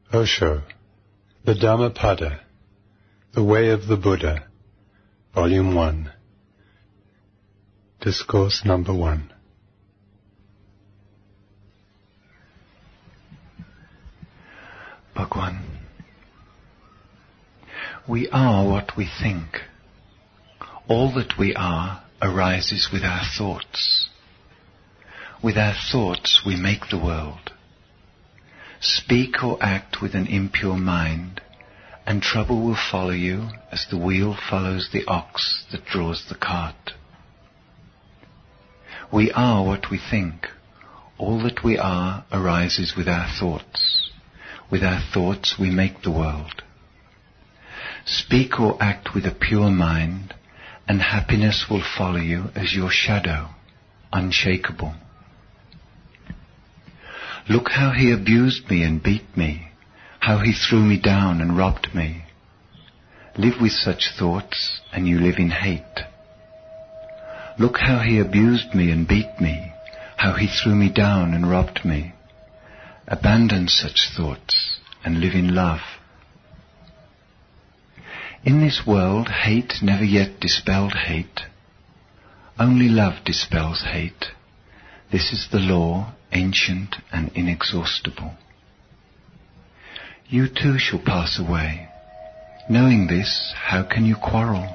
Osho, the Dhammapada, The Way of the Buddha, Volume 1, Discourse Number 1. Bhagwan, we are what we think. All that we are arises with our thoughts. With our thoughts we make the world. Speak or act with an impure mind, and trouble will follow you as the wheel follows the ox that draws the cart. We are what we think. All that we are arises with our thoughts. With our thoughts we make the world. Speak or act with a pure mind, and happiness will follow you as your shadow, unshakable. Look how he abused me and beat me, how he threw me down and robbed me. Live with such thoughts, and you live in hate. Look how he abused me and beat me, how he threw me down and robbed me. Abandon such thoughts, and live in love. In this world, hate never yet dispelled hate. Only love dispels hate. This is the law, ancient and inexhaustible. You too shall pass away. Knowing this, how can you quarrel?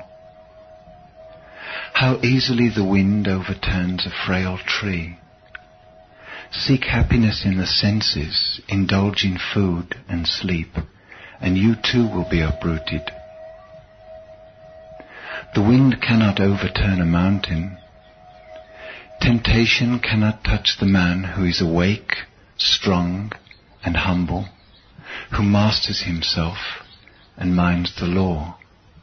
How easily the wind overturns a frail tree. Seek happiness in the senses, indulge in food and sleep, and you too will be uprooted. The wind cannot overturn a mountain. Temptation cannot touch the man who is awake, strong, and humble, who masters himself and minds the law.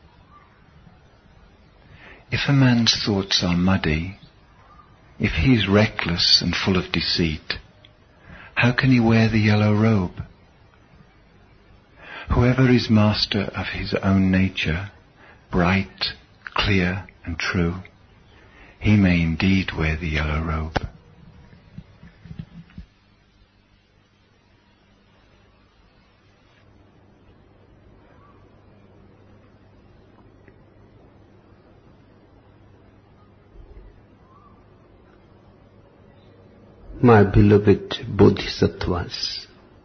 If a man's thoughts are muddy, if he is reckless and full of deceit, how can he wear the yellow robe? Whoever is master of his own nature, bright, clear, and true, he may indeed wear the yellow robe. My beloved Bodhisattvas,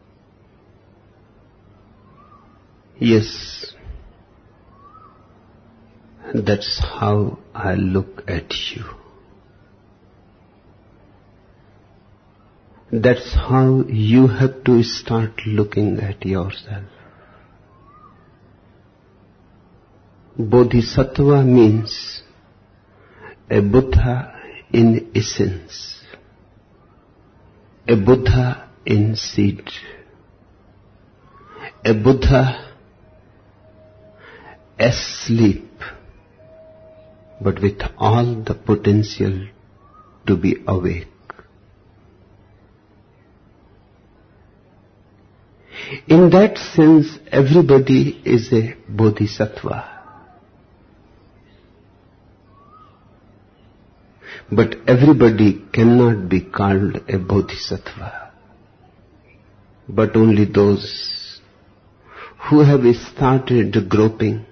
yes, that's how I look at you. That's how you have to start looking at yourself. Bodhisattva means a Buddha in essence. A Buddha in seed. A Buddha asleep, but with all the potential to be awake. In that sense, everybody is a Bodhisattva. But everybody cannot be called a Bodhisattva, but only those who have started groping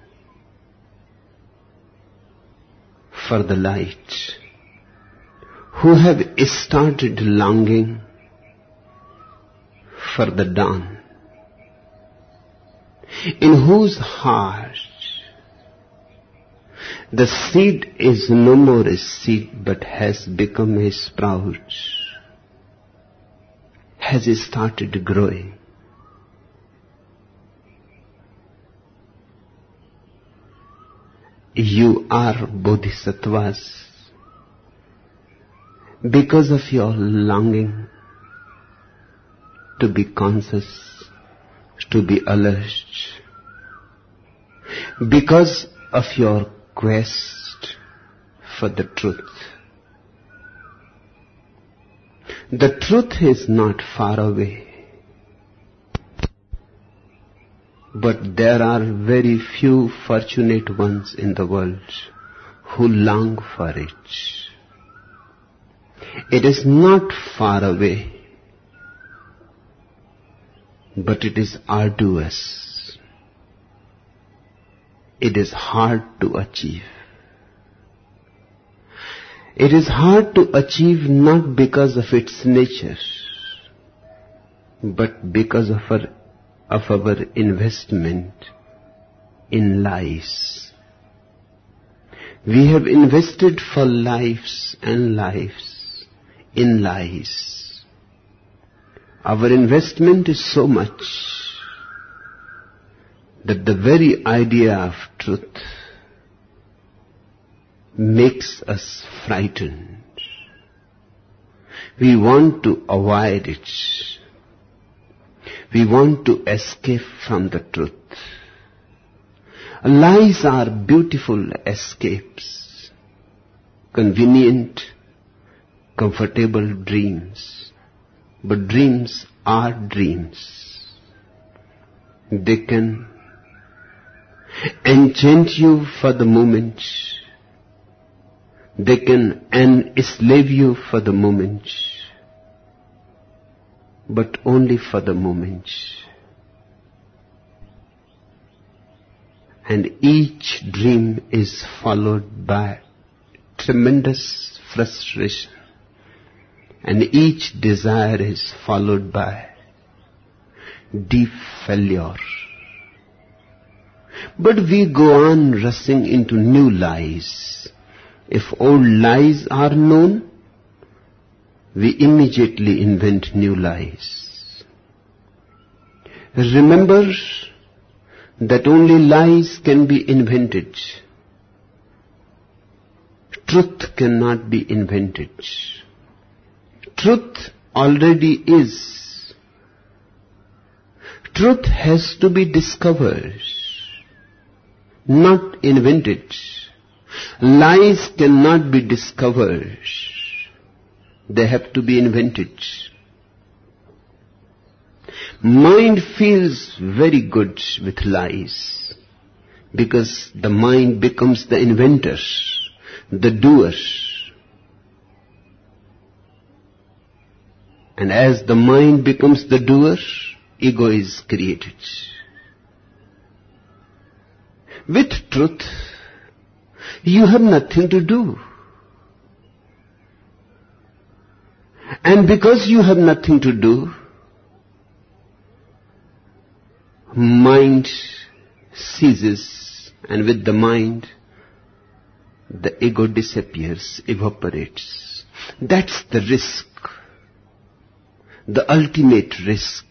for the light, who have started longing for the dawn, in whose heart the seed is no more a seed but has become a sprout, has started growing. You are Bodhisattvas because of your longing to be conscious, to be alert, because of your quest for the truth. The truth is not far away, but there are very few fortunate ones in the world who long for it. It is not far away. but it is arduous. It is hard to achieve. It is hard to achieve not because of its nature, but because of our investment in lives. We have invested for lives and lives in lies. Our investment is so much that the very idea of truth makes us frightened. We want to avoid it. We want to escape from the truth. Lies are beautiful escapes, convenient, comfortable dreams. But dreams are dreams. They can enchant you for the moment. They can enslave you for the moment, but only for the moment. And each dream is followed by tremendous frustration, and each desire is followed by deep failure. But we go on rushing into new lies. If old lies are known, we immediately invent new lies. Remember that only lies can be invented. Truth cannot be invented. Truth already is. Truth has to be discovered, not invented. Lies cannot be discovered. They have to be invented. Mind feels very good with lies because the mind becomes the inventor, the doer. And as the mind becomes the doer, ego is created. With truth, you have nothing to do. And because you have nothing to do, mind ceases, and with the mind, the ego disappears, evaporates. That's the risk, the ultimate risk.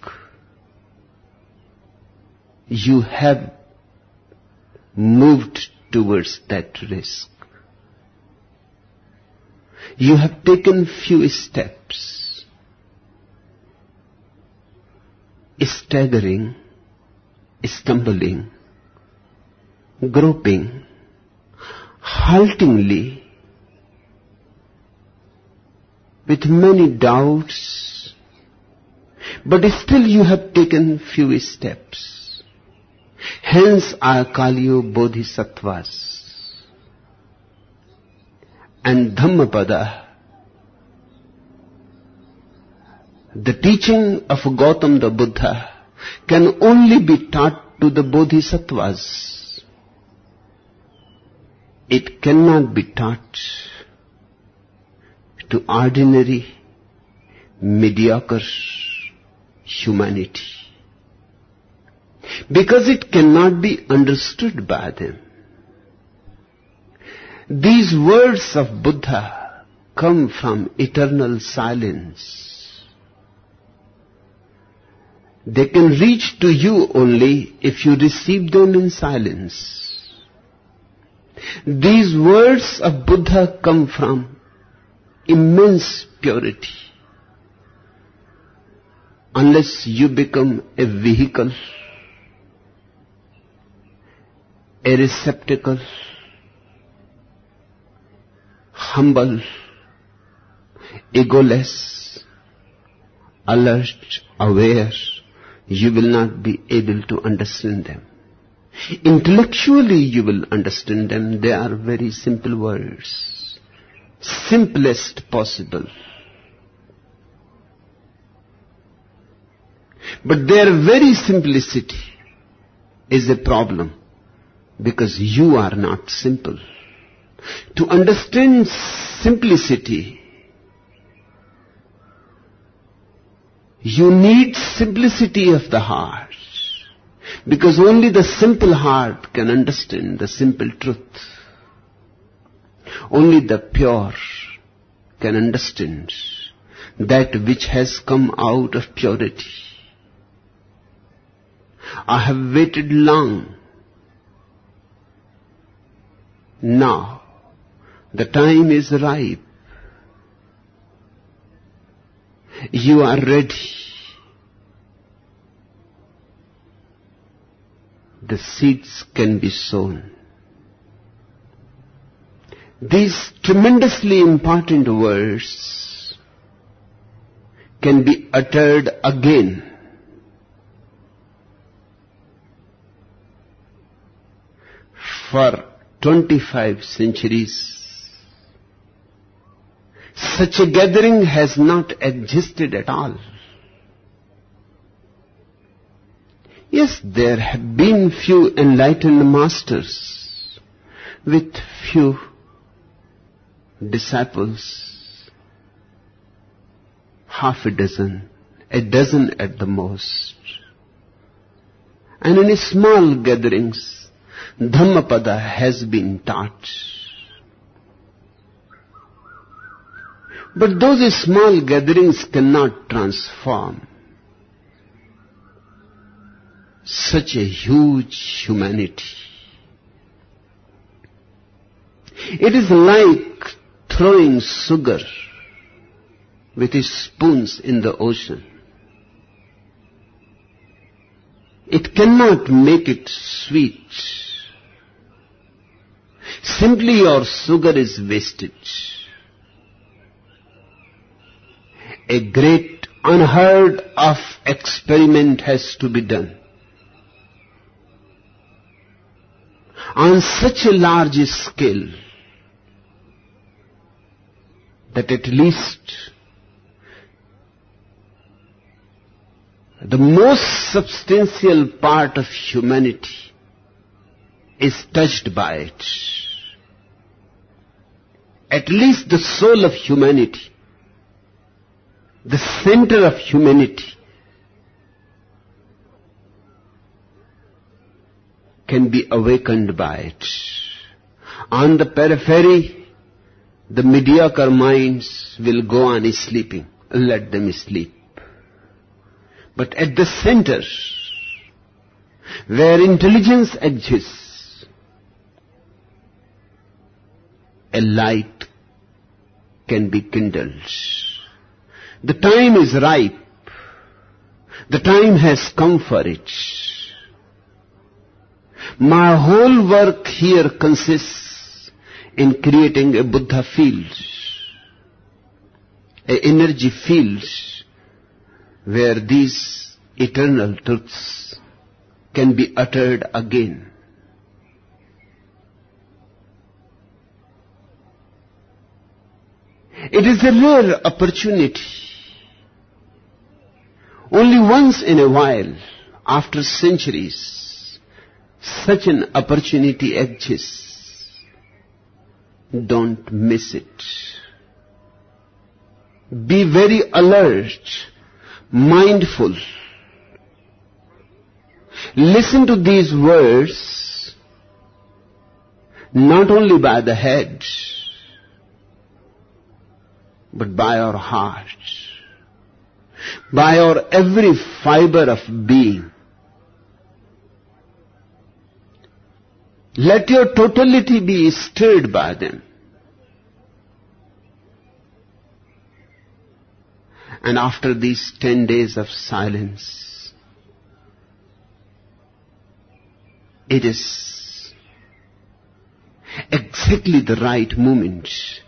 You have moved towards that risk. You have taken few steps, staggering, stumbling, groping, haltingly, with many doubts, but still you have taken few steps. Hence I call you bodhisattvas. And Dhammapada, the teaching of Gautam the Buddha, can only be taught to the bodhisattvas. It cannot be taught to ordinary, mediocre humanity, because it cannot be understood by them. These words of Buddha come from eternal silence. They can reach to you only if you receive them in silence. These words of Buddha come from immense purity. Unless you become a vehicle, a receptacle, humble, egoless, alert, aware, you will not be able to understand them. Intellectually you will understand them. They are very simple words, simplest possible. But their very simplicity is a problem, because you are not simple. To understand simplicity, you need simplicity of the heart, because only the simple heart can understand the simple truth. Only the pure can understand that which has come out of purity. I have waited long. Now, the time is ripe. You are ready. The seeds can be sown. These tremendously important words can be uttered again. For 25 centuries, such a gathering has not existed at all. Yes, there have been few enlightened masters with few disciples, half a dozen at the most. And in small gatherings, Dhammapada has been taught. But those small gatherings cannot transform such a huge humanity. It is like throwing sugar with spoons in the ocean. It cannot make it sweet. Simply your sugar is wasted. A great unheard of experiment has to be done. On such a large scale that at least the most substantial part of humanity is touched by it. At least the soul of humanity, the center of humanity, can be awakened by it. On the periphery, the mediocre minds will go on sleeping. Let them sleep. But at the center, where intelligence exists, a light can be kindled. The time is ripe. The time has come for it. My whole work here consists in creating a Buddha field, an energy field where these eternal truths can be uttered again. It is a rare opportunity. Only once in a while, after centuries, such an opportunity exists. Don't miss it. Be very alert, mindful. Listen to these words, not only by the head, but by our heart, by our every fiber of being. Let your totality be stirred by them. And after these 10 days of silence, it is exactly the right moment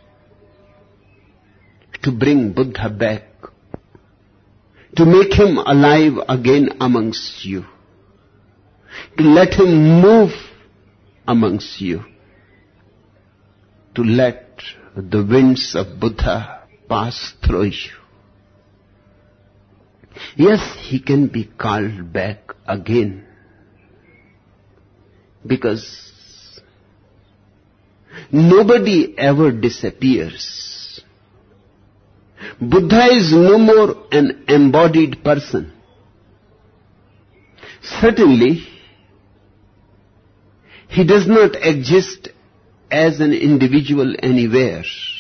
to bring Buddha back, to make him alive again amongst you, to let him move amongst you, to let the winds of Buddha pass through you. Yes, he can be called back again, because nobody ever disappears. Buddha is no more an embodied person. Certainly, he does not exist as an individual anywhere.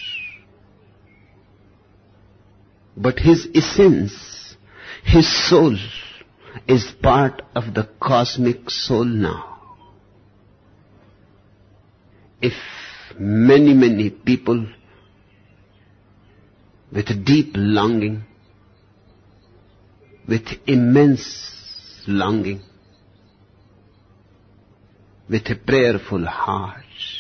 But his essence, his soul, is part of the cosmic soul now. If many people with deep longing, with immense longing, with a prayerful heart,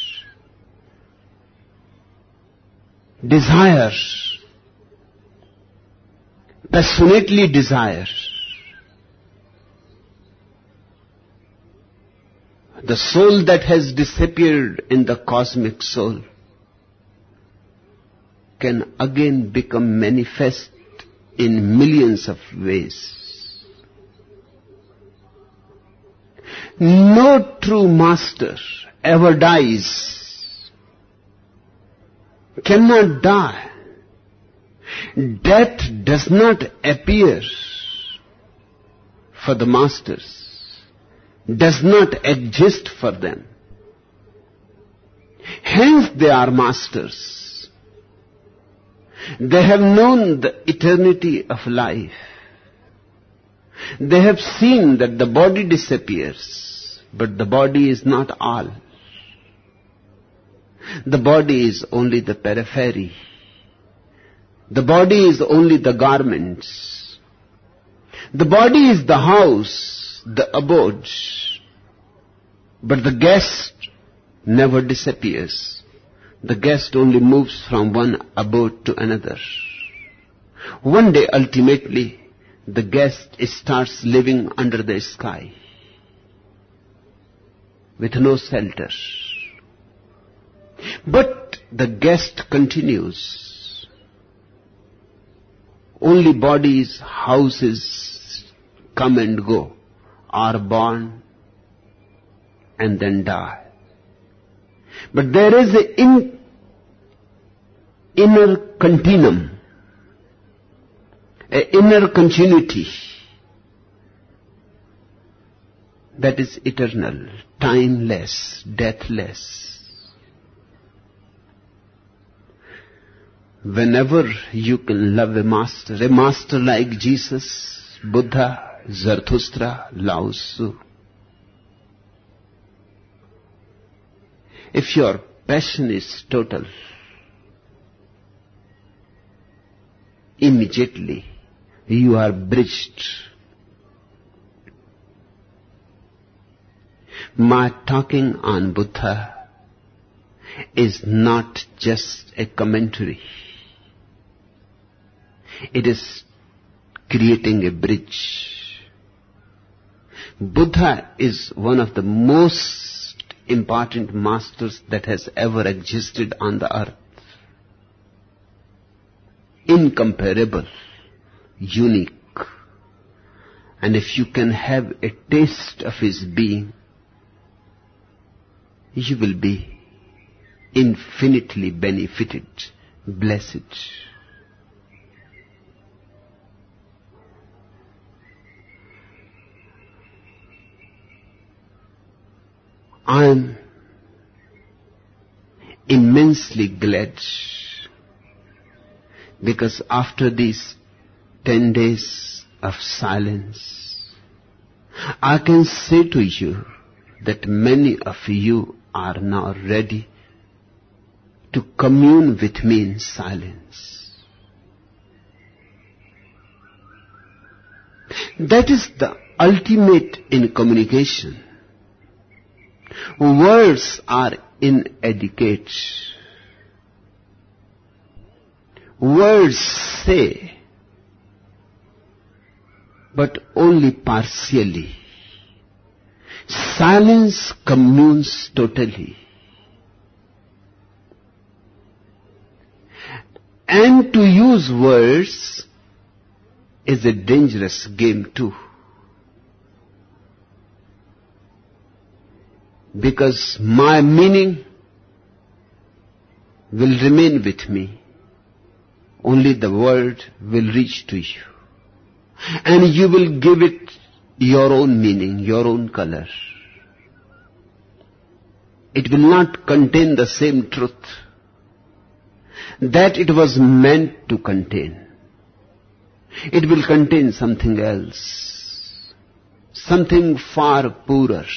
desire, passionately desire, the soul that has disappeared in the cosmic soul can again become manifest in millions of ways. No true master ever dies, cannot die. Death does not appear for the masters, does not exist for them. Hence they are masters. They have known the eternity of life. They have seen that the body disappears, but the body is not all. The body is only the periphery. The body is only the garments. The body is the house, the abode. But the guest never disappears. The guest only moves from one abode to another. One day, ultimately, the guest starts living under the sky with no shelter. But the guest continues. Only bodies, houses come and go, are born and then die. But there is an inner continuum, an inner continuity that is eternal, timeless, deathless. Whenever you can love a master like Jesus, Buddha, Zarathustra, Lao Tzu, if your passion is total, immediately you are bridged. My talking on Buddha is not just a commentary. It is creating a bridge. Buddha is one of the most important masters that has ever existed on the earth. Incomparable, unique. And if you can have a taste of his being, you will be infinitely benefited, blessed. I am immensely glad because after these 10 days of silence, I can say to you that many of you are now ready to commune with me in silence. That is the ultimate in communication. Words are inadequate. Words say, but only partially. Silence communes totally. And to use words is a dangerous game too. Because my meaning will remain with me. Only the word will reach to you. And you will give it your own meaning, your own color. It will not contain the same truth that it was meant to contain. It will contain something else, something far poorer.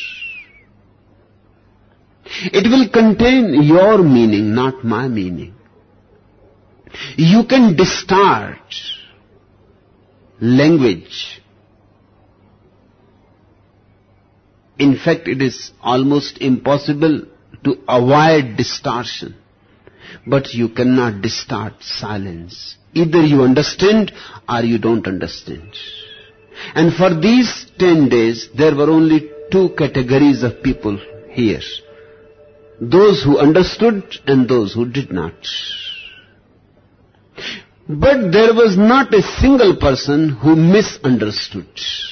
It will contain your meaning, not my meaning. You can distort language. In fact, it is almost impossible to avoid distortion. But you cannot distort silence. Either you understand or you don't understand. And for these 10 days, there were only 2 categories of people here. Those who understood and those who did not. But there was not a single person who misunderstood.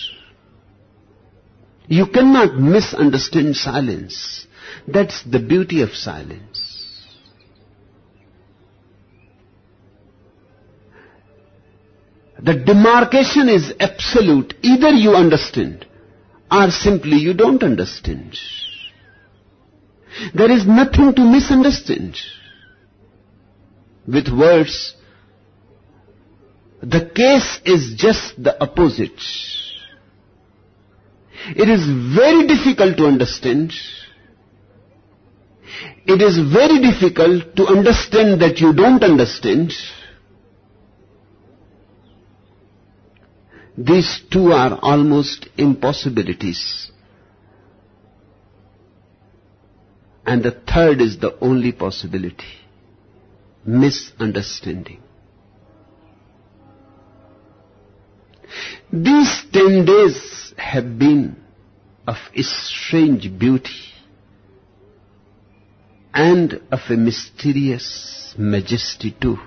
You cannot misunderstand silence. That's the beauty of silence. The demarcation is absolute. Either you understand or simply you don't understand. There is nothing to misunderstand. With words, the case is just the opposite. It is very difficult to understand. It is very difficult to understand that you don't understand. These 2 are almost impossibilities. And the third is the only possibility. Misunderstanding. These 10 days have been of a strange beauty and of a mysterious majesty too.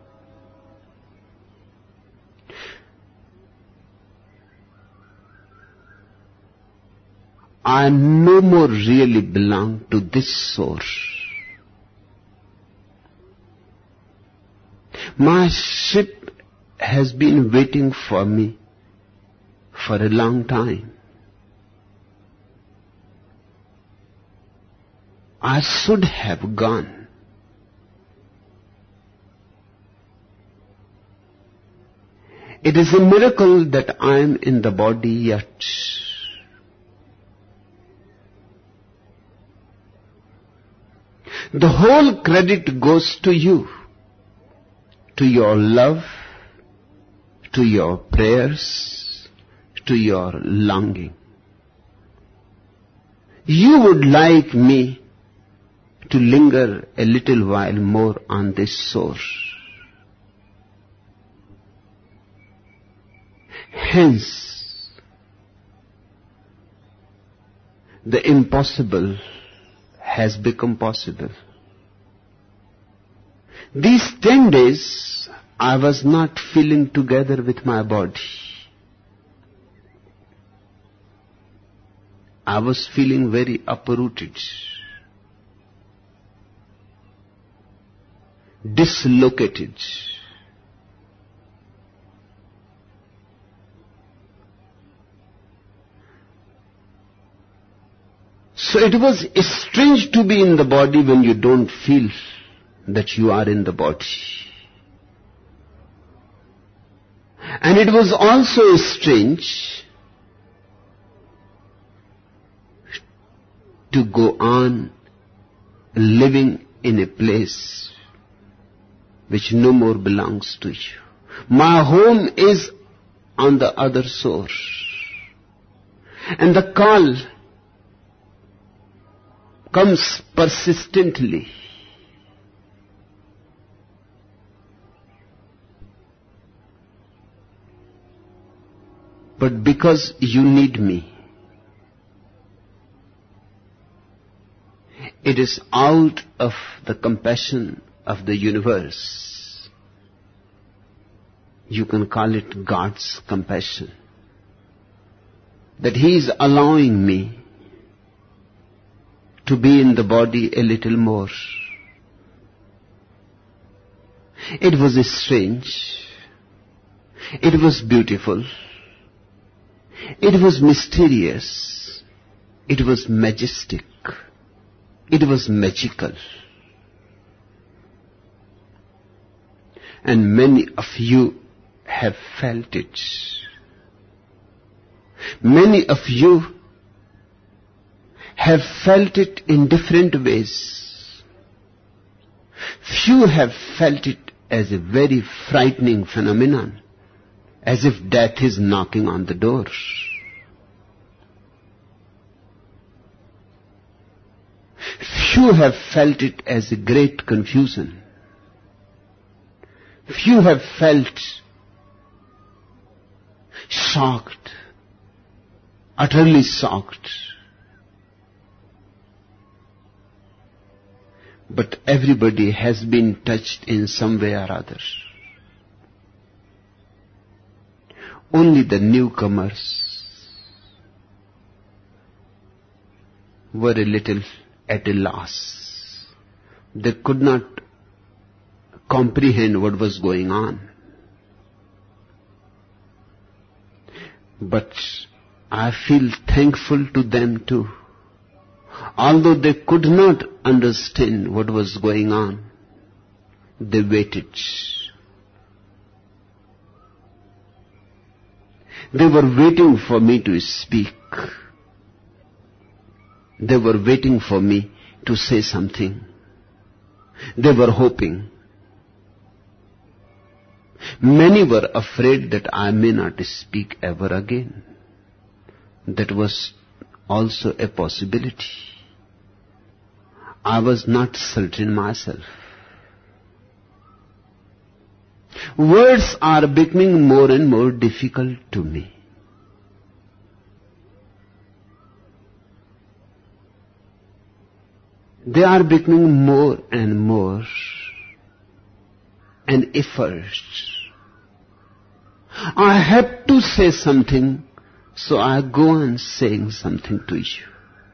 I no more really belong to this source. My ship has been waiting for me for a long time. I should have gone. It is a miracle that I am in the body yet. The whole credit goes to you, to your love, to your prayers, to your longing. You would like me to linger a little while more on this source. Hence, the impossible has become possible. These 10 days, I was not feeling together with my body. I was feeling very uprooted, dislocated. So it was strange to be in the body when you don't feel that you are in the body. And it was also strange to go on living in a place which no more belongs to you. My home is on the other shore. And the call comes persistently. But because you need me, it is out of the compassion of the universe. You can call it God's compassion. That He is allowing me to be in the body a little more. It was strange. It was beautiful. It was mysterious. It was majestic. It was magical. And many of you have felt it. Many of you have felt it in different ways. Few have felt it as a very frightening phenomenon, as if death is knocking on the door. Few have felt it as a great confusion. Few have felt shocked, utterly shocked. But everybody has been touched in some way or other. Only the newcomers were a little at a loss. They could not comprehend what was going on. But I feel thankful to them too. Although they could not understand what was going on, they waited. They were waiting for me to speak. They were waiting for me to say something. They were hoping. Many were afraid that I may not speak ever again. That was also a possibility. I was not certain myself. Words are becoming more and more difficult to me. They are becoming more and more an effort. I have to say something, so I go on saying something to you.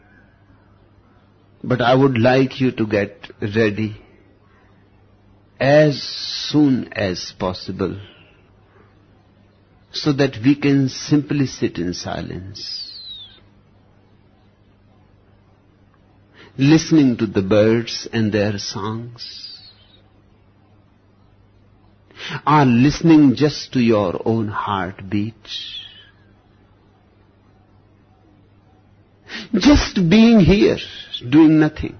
But I would like you to get ready as soon as possible, so that we can simply sit in silence, listening to the birds and their songs, or listening just to your own heartbeat, just being here, doing nothing.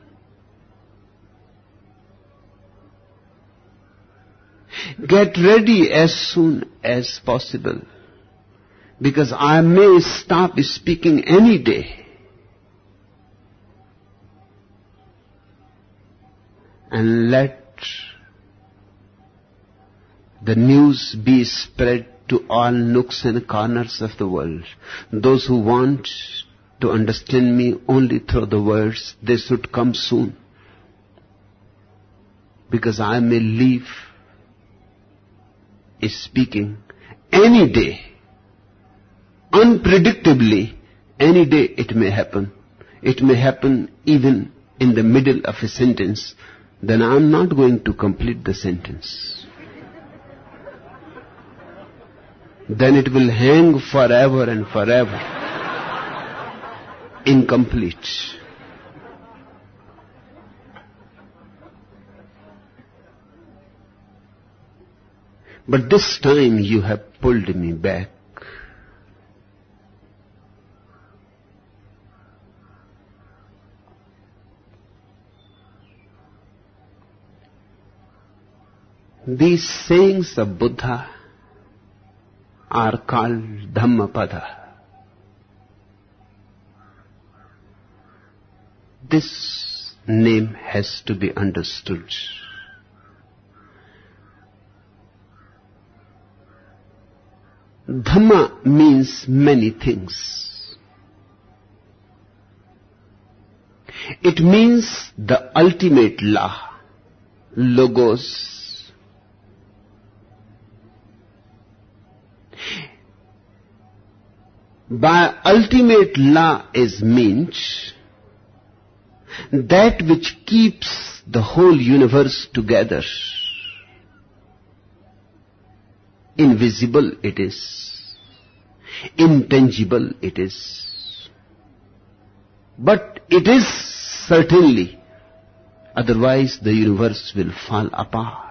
Get ready as soon as possible, because I may stop speaking any day. And let the news be spread to all nooks and corners of the world. Those who want to understand me only through the words, they should come soon. Because I may leave speaking any day, unpredictably. Any day it may happen. It may happen even in the middle of a sentence. Then I am not going to complete the sentence. Then it will hang forever and forever, incomplete. But this time you have pulled me back. These sayings of Buddha are called Dhammapada. This name has to be understood. Dhamma means many things. It means the ultimate law, logos. By ultimate law is meant that which keeps the whole universe together. Invisible it is, intangible it is, but it is certainly, otherwise the universe will fall apart.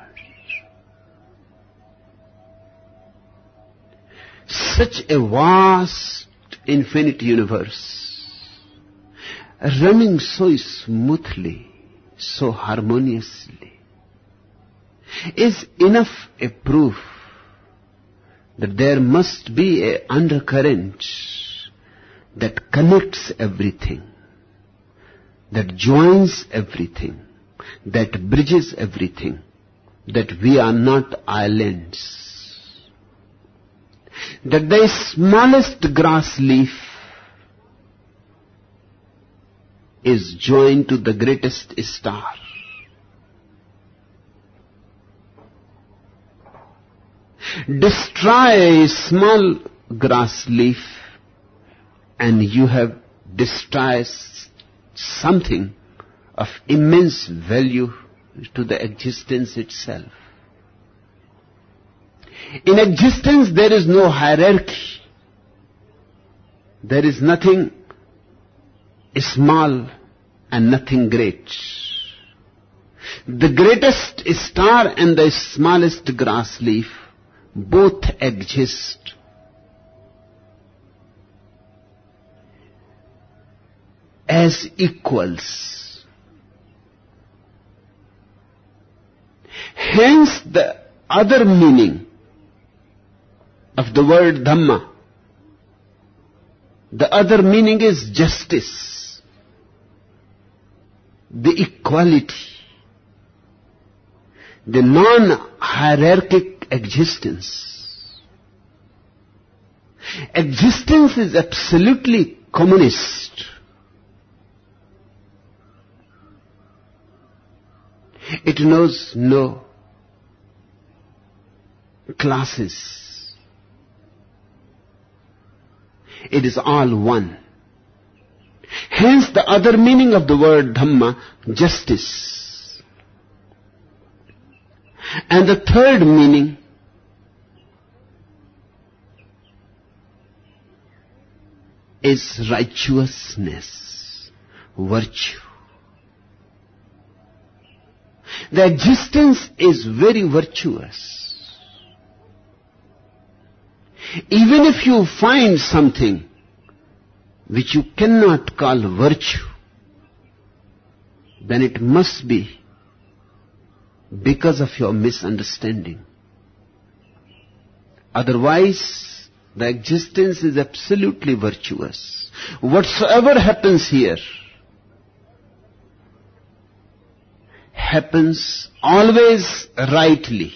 Such a vast, infinite universe, running so smoothly, so harmoniously, is enough a proof that there must be an undercurrent that connects everything, that joins everything, that bridges everything, that we are not islands, that the smallest grass leaf is joined to the greatest star. Destroy a small grass leaf and you have destroyed something of immense value to the existence itself. In existence there is no hierarchy. There is nothing small and nothing great. The greatest star and the smallest grass leaf both exist as equals. Hence the other meaning of the word Dhamma. The other meaning is justice, the equality, the non-hierarchic existence. Existence is absolutely communist. It knows no classes. It is all one. Hence the other meaning of the word Dhamma, justice. And the third meaning is righteousness, virtue. The existence is very virtuous. Even if you find something which you cannot call virtue, then it must be because of your misunderstanding. Otherwise, the existence is absolutely virtuous. Whatsoever happens here happens always rightly.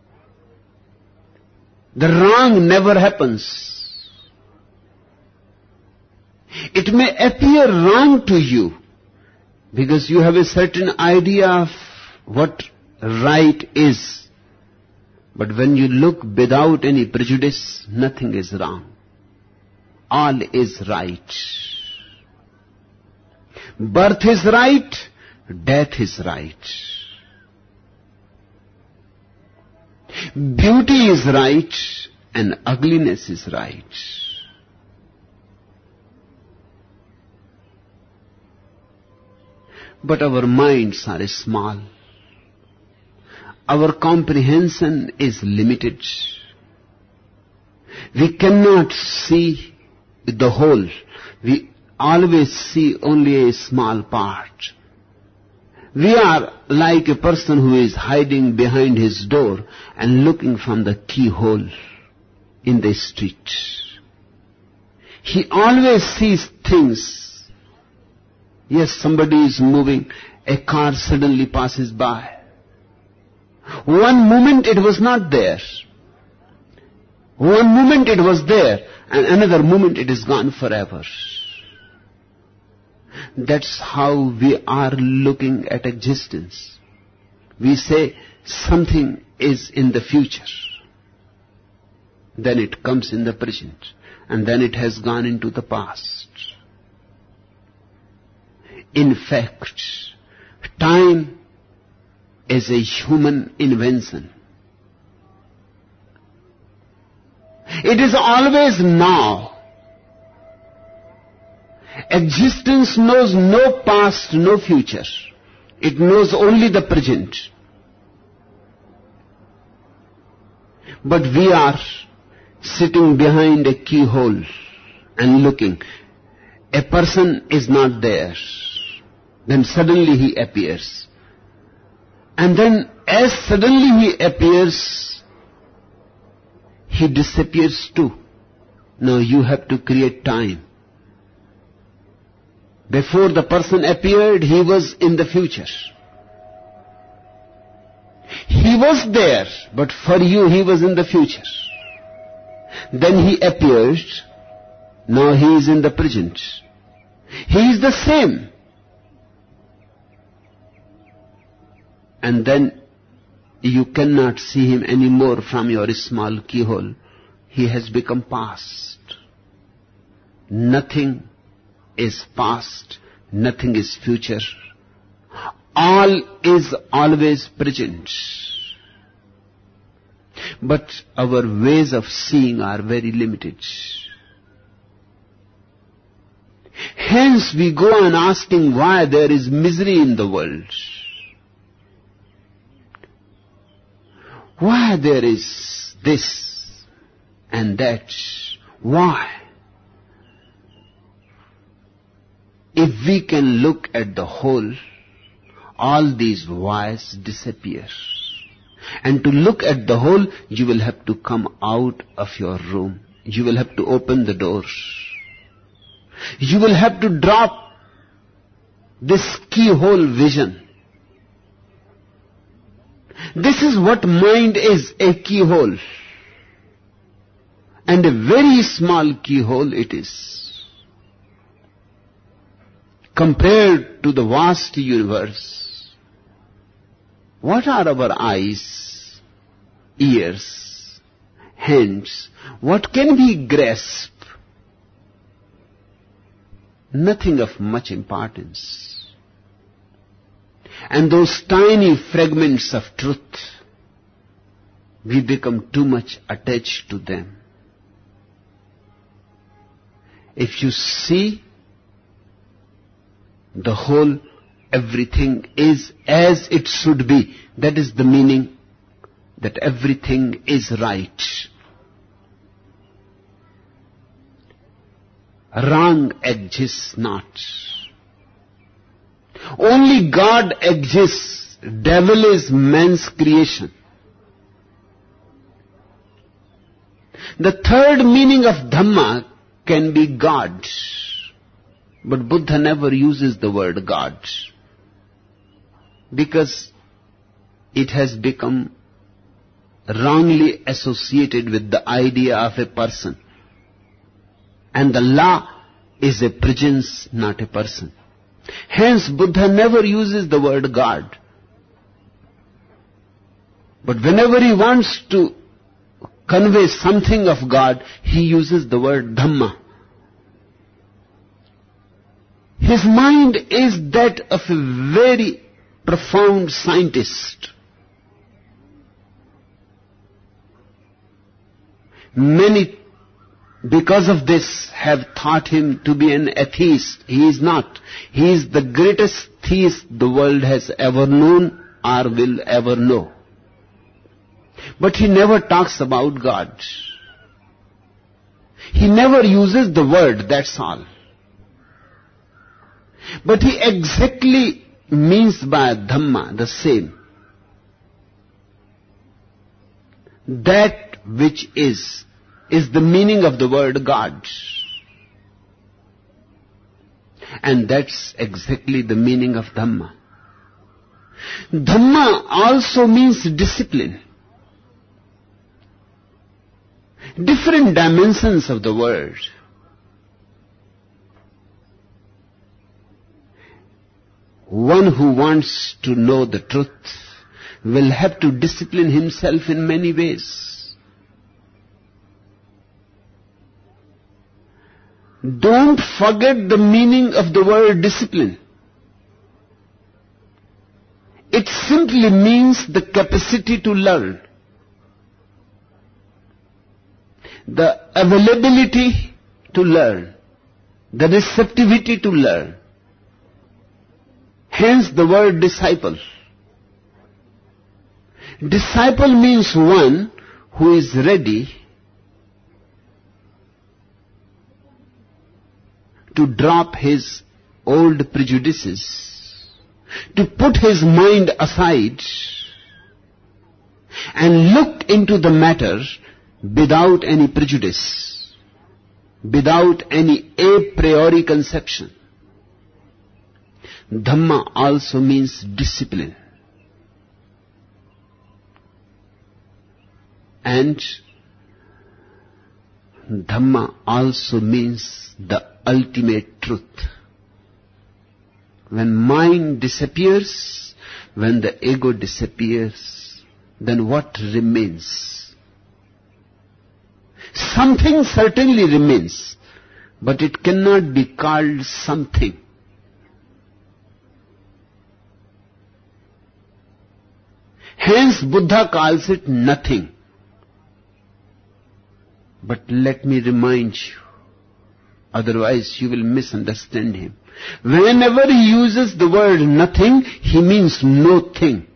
The wrong never happens. It may appear wrong to you because you have a certain idea of what right is. But when you look without any prejudice, nothing is wrong. All is right. Birth is right, death is right. Beauty is right and ugliness is right. But our minds are small. Our comprehension is limited. We cannot see the whole. We always see only a small part. We are like a person who is hiding behind his door and looking from the keyhole in the street. He always sees things. Yes, somebody is moving, a car suddenly passes by. One moment it was not there. One moment it was there, and another moment it is gone forever. That's how we are looking at existence. We say something is in the future. then it comes in the present, and then it has gone into the past. In fact, time is a human invention. It is always now. Existence knows no past, no future. It knows only the present. But we are sitting behind a keyhole and looking. A person is not there. Then suddenly he appears. And then as suddenly he appears, he disappears too. Now you have to create time. Before the person appeared, he was in the future. He was there, but for you he was in the future. Then he appeared, now he is in the present. He is the same. And then you cannot see him anymore from your small keyhole. He has become past. Nothing is past, nothing is future. All is always present. But our ways of seeing are very limited. Hence we go on asking why there is misery in the world. Why there is this and that? Why? If we can look at the whole, all these whys disappear. And to look at the whole, you will have to come out of your room. You will have to open the doors. You will have to drop this keyhole vision. This is what mind is, a keyhole. And a very small keyhole it is. Compared to the vast universe, what are our eyes, ears, hands? What can we grasp? Nothing of much importance. And those tiny fragments of truth, we become too much attached to them. If you see the whole, everything is as it should be. That is the meaning, that everything is right. Wrong exists not. Only God exists. Devil is man's creation. The third meaning of Dhamma can be God. But Buddha never uses the word God, because it has become wrongly associated with the idea of a person. And the law is a presence, not a person. Hence, Buddha never uses the word God. But whenever he wants to convey something of God, he uses the word Dhamma. His mind is that of a very profound scientist. Many, because of this, have thought him to be an atheist. He is not. He is the greatest theist the world has ever known or will ever know. But he never talks about God. He never uses the word, that's all. But he exactly means by Dhamma the same. That which is the meaning of the word God. And that's exactly the meaning of Dhamma. Dhamma also means discipline. Different dimensions of the word. One who wants to know the truth will have to discipline himself in many ways. Don't forget the meaning of the word discipline. It simply means the capacity to learn, the availability to learn, the receptivity to learn. Hence the word disciple. Disciple means one who is ready to drop his old prejudices, to put his mind aside and look into the matter without any prejudice, without any a priori conception. Dhamma also means discipline. And Dhamma also means the ultimate truth. When mind disappears, when the ego disappears, then what remains? Something certainly remains, but it cannot be called something. Hence Buddha calls it nothing. But let me remind you, otherwise you will misunderstand him. Whenever he uses the word nothing, he means no thing.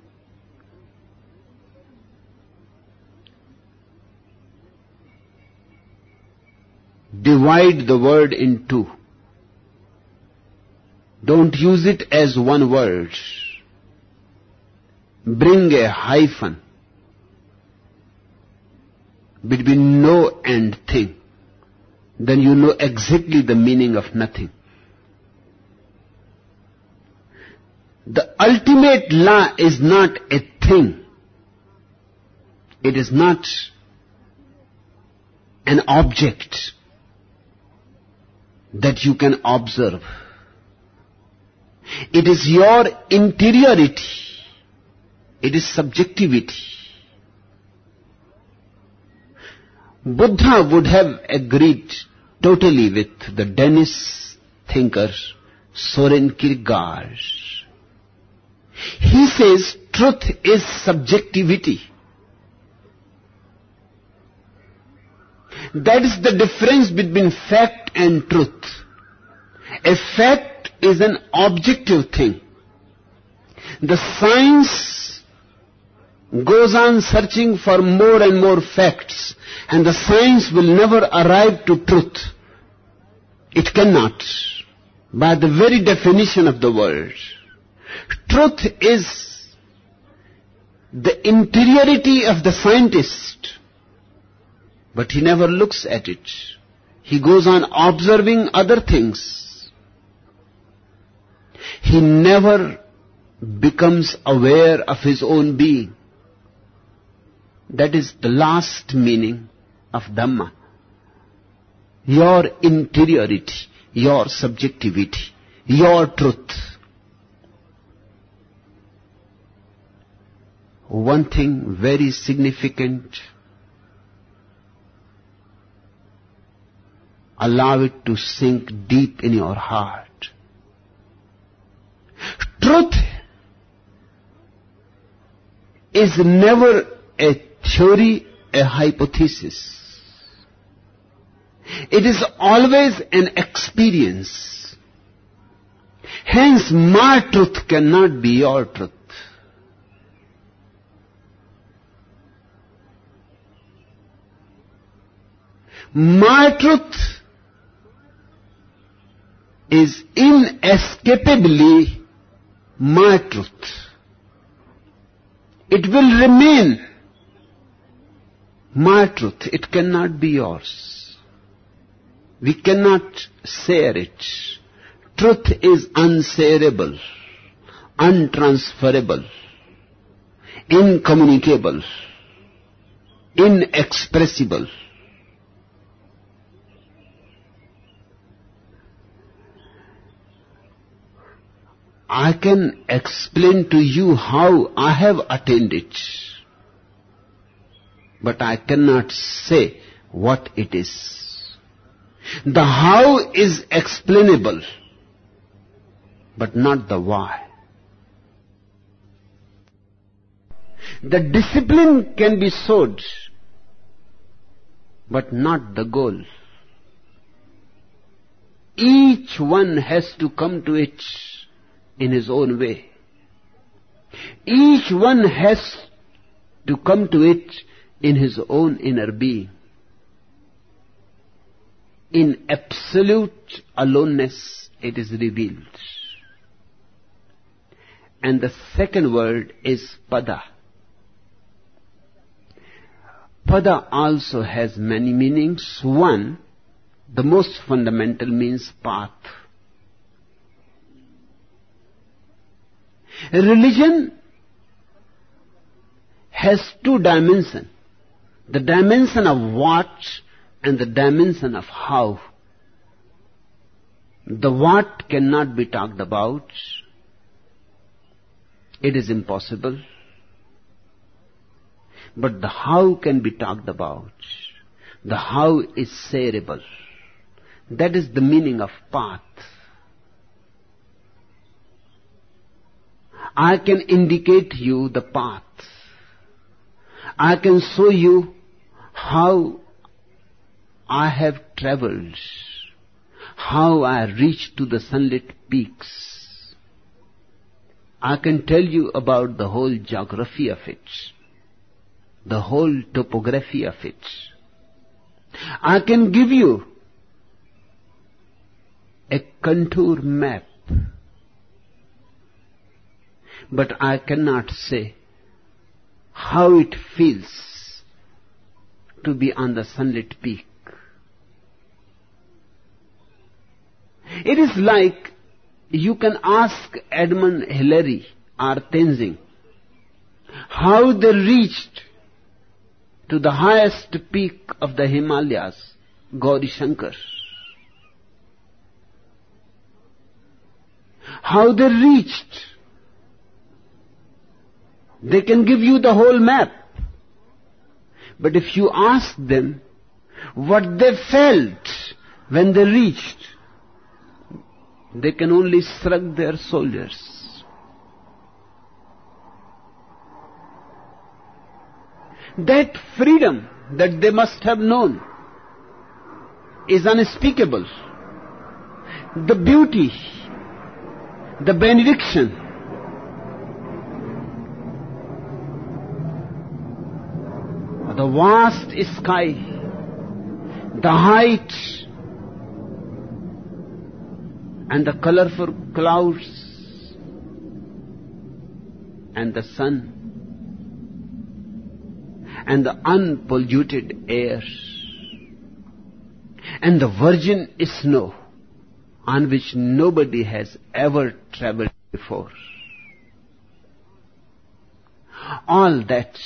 Divide the word in two. Don't use it as one word. Bring a hyphen between no and thing. Then you know exactly the meaning of nothing. The ultimate law is not a thing. It is not an object that you can observe. It is your interiority. It is subjectivity. Buddha would have agreed totally with the Danish thinker Soren Kierkegaard. He says truth is subjectivity. That is the difference between fact and truth. A fact is an objective thing. The science goes on searching for more and more facts, and the science will never arrive to truth. It cannot, by the very definition of the word. Truth is the interiority of the scientist, but he never looks at it. He goes on observing other things. He never becomes aware of his own being. That is the last meaning of Dhamma. Your interiority, your subjectivity, your truth. One thing very significant, allow it to sink deep in your heart. Truth is never a theory, a hypothesis. It is always an experience. Hence, my truth cannot be your truth. My truth is inescapably my truth. It will remain my truth. It cannot be yours. We cannot share it. Truth is unshareable, untransferable, incommunicable, inexpressible. I can explain to you how I have attained it, but I cannot say what it is. The how is explainable, but not the why. The discipline can be sought, but not the goal. Each one has to come to it in his own way. Each one has to come to it in his own inner being. In absolute aloneness it is revealed. And the second word is pada. Pada also has many meanings. One, the most fundamental, means path. Religion has two dimensions. The dimension of what and the dimension of how. The what cannot be talked about. It is impossible. But the how can be talked about. The how is shareable. That is the meaning of path. I can indicate you the path. I can show you how I have traveled, how I reached to the sunlit peaks. I can tell you about the whole geography of it, the whole topography of it. I can give you a contour map, but I cannot say how it feels to be on the sunlit peak. It is like you can ask Edmund Hillary or Tenzing how they reached to the highest peak of the Himalayas, Gauri Shankar. How they reached. They can give you the whole map. But if you ask them what they felt when they reached, they can only shrug their shoulders. That freedom that they must have known is unspeakable. The beauty, the benediction, the vast sky, the height, and the colorful clouds, and the sun, and the unpolluted air, and the virgin snow on which nobody has ever traveled before. All that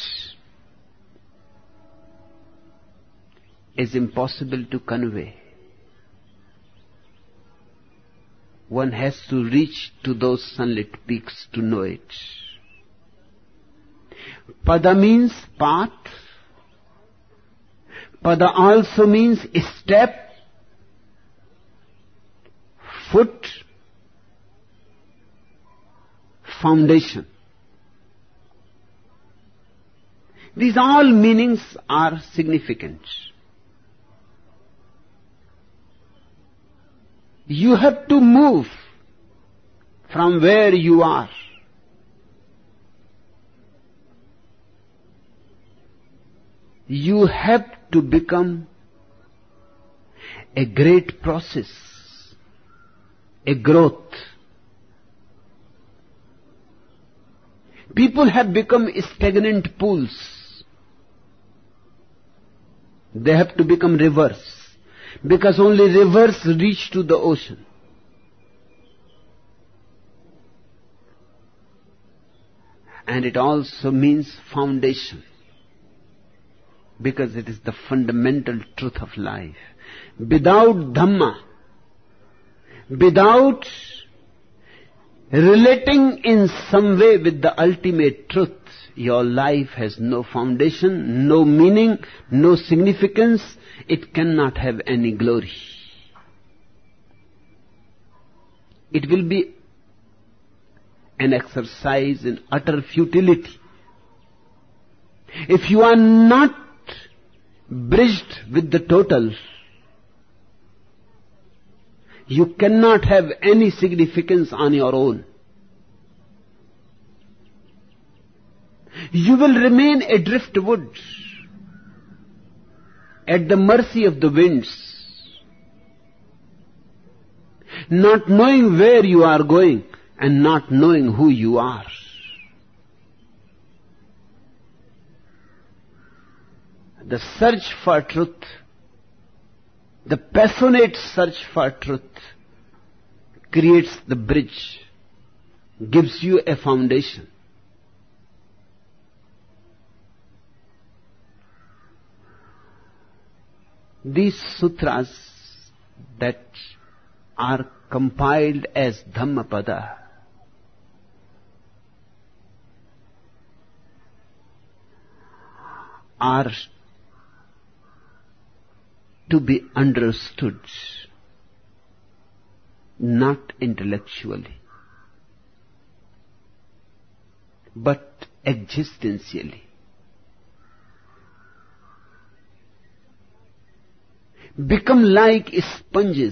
is impossible to convey. One has to reach to those sunlit peaks to know it. Pada means path. Pada also means step, foot, foundation. These all meanings are significant. You have to move from where you are. You have to become a great process, a growth. People have become stagnant pools. They have to become rivers, because only rivers reach to the ocean. And it also means foundation, because it is the fundamental truth of life. Without Dhamma, without relating in some way with the ultimate truth, your life has no foundation, no meaning, no significance. It cannot have any glory. it will be an exercise in utter futility. If you are not bridged with the total, you cannot have any significance on your own. You will remain a driftwood at the mercy of the winds, not knowing where you are going and not knowing who you are. The search for truth, the passionate search for truth, creates the bridge, gives you a foundation. These sutras that are compiled as Dhammapada are to be understood, not intellectually, but existentially. Become like sponges.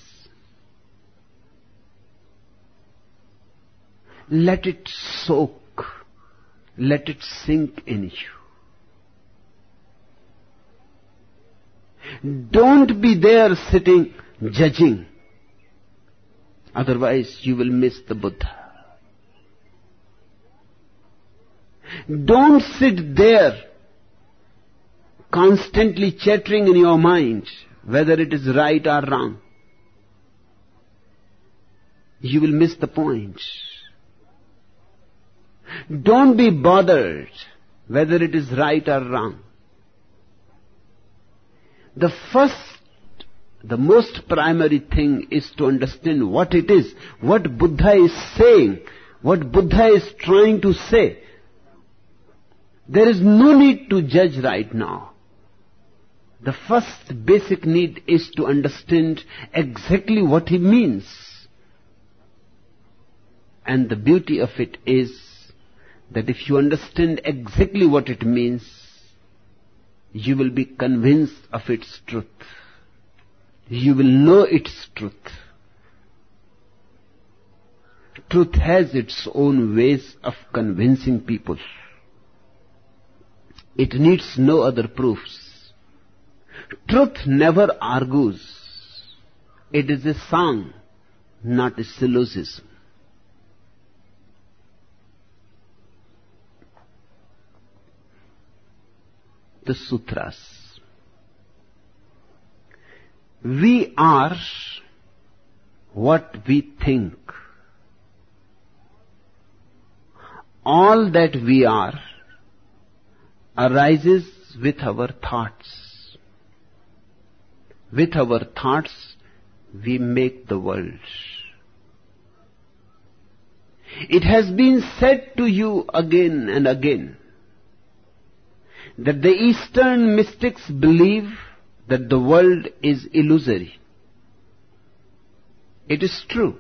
Let it soak. Let it sink in you. Don't be there sitting judging. Otherwise you will miss the Buddha. Don't sit there constantly chattering in your mind whether it is right or wrong. You will miss the point. Don't be bothered whether it is right or wrong. The most primary thing is to understand what it is, what Buddha is saying, what Buddha is trying to say. There is no need to judge right now. The first basic need is to understand exactly what he means. And the beauty of it is that if you understand exactly what it means, you will be convinced of its truth. You will know its truth. Truth has its own ways of convincing people. It needs no other proofs. Truth never argues. It is a song, not a syllogism. The sutras. We are what we think. All that we are arises with our thoughts. With our thoughts, we make the world. It has been said to you again and again that the Eastern mystics believe that the world is illusory. It is true.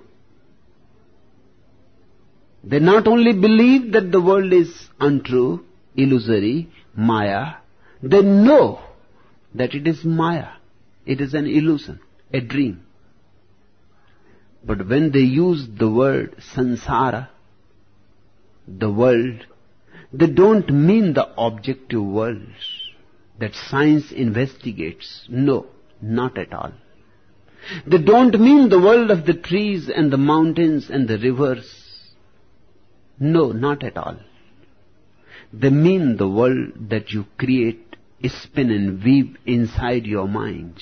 They not only believe that the world is untrue, illusory, Maya, they know that it is Maya. It is an illusion, a dream. But when they use the word samsara, the world, they don't mean the objective world that science investigates. No, not at all. They don't mean the world of the trees and the mountains and the rivers. No, not at all. They mean the world that you create, spin and weave inside your mind.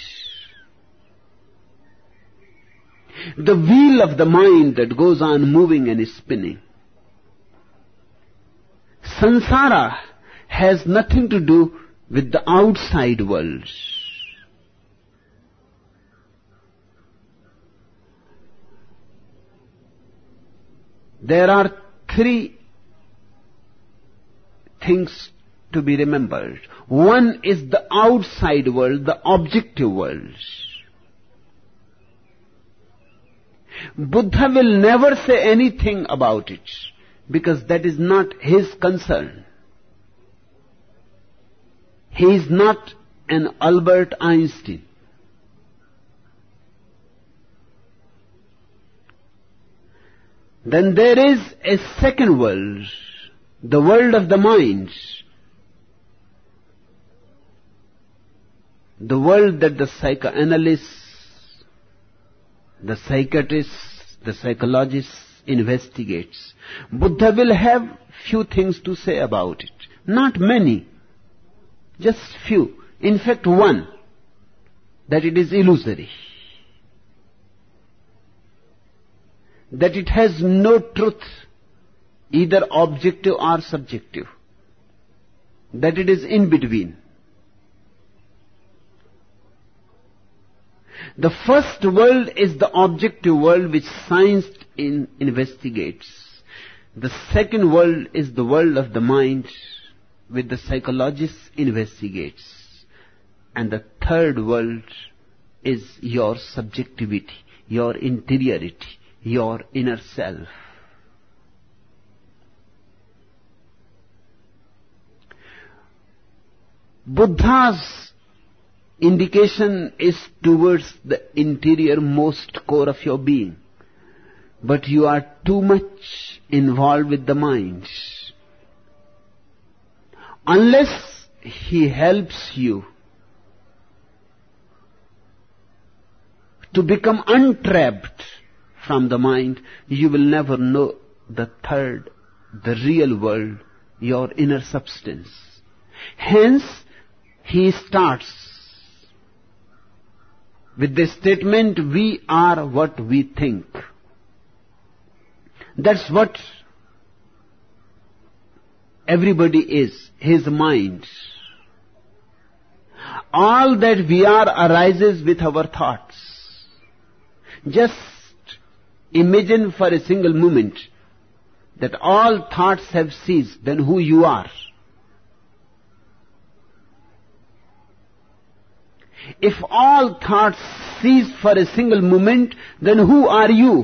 The wheel of the mind that goes on moving and spinning. Samsara has nothing to do with the outside world. There are three things to be remembered. One is the outside world, the objective world. Buddha will never say anything about it, because that is not his concern. He is not an Albert Einstein. Then there is a second world, the world of the mind. The world that the psychoanalysts, the psychiatrists, the psychologists investigates. Buddha will have few things to say about it. Not many, just few. In fact, one, that it is illusory. That it has no truth, either objective or subjective. That it is in between. The first world is the objective world which science investigates. The second world is the world of the mind which the psychologists investigates. And the third world is your subjectivity, your interiority, your inner self. Buddha's indication is towards the interior most core of your being. But you are too much involved with the mind. Unless he helps you to become untrapped from the mind, you will never know the third, the real world, your inner substance. Hence, he starts with the statement, we are what we think. That's what everybody is, his mind. All that we are arises with our thoughts. Just imagine for a single moment that all thoughts have ceased, then who you are. If all thoughts cease for a single moment, then who are you?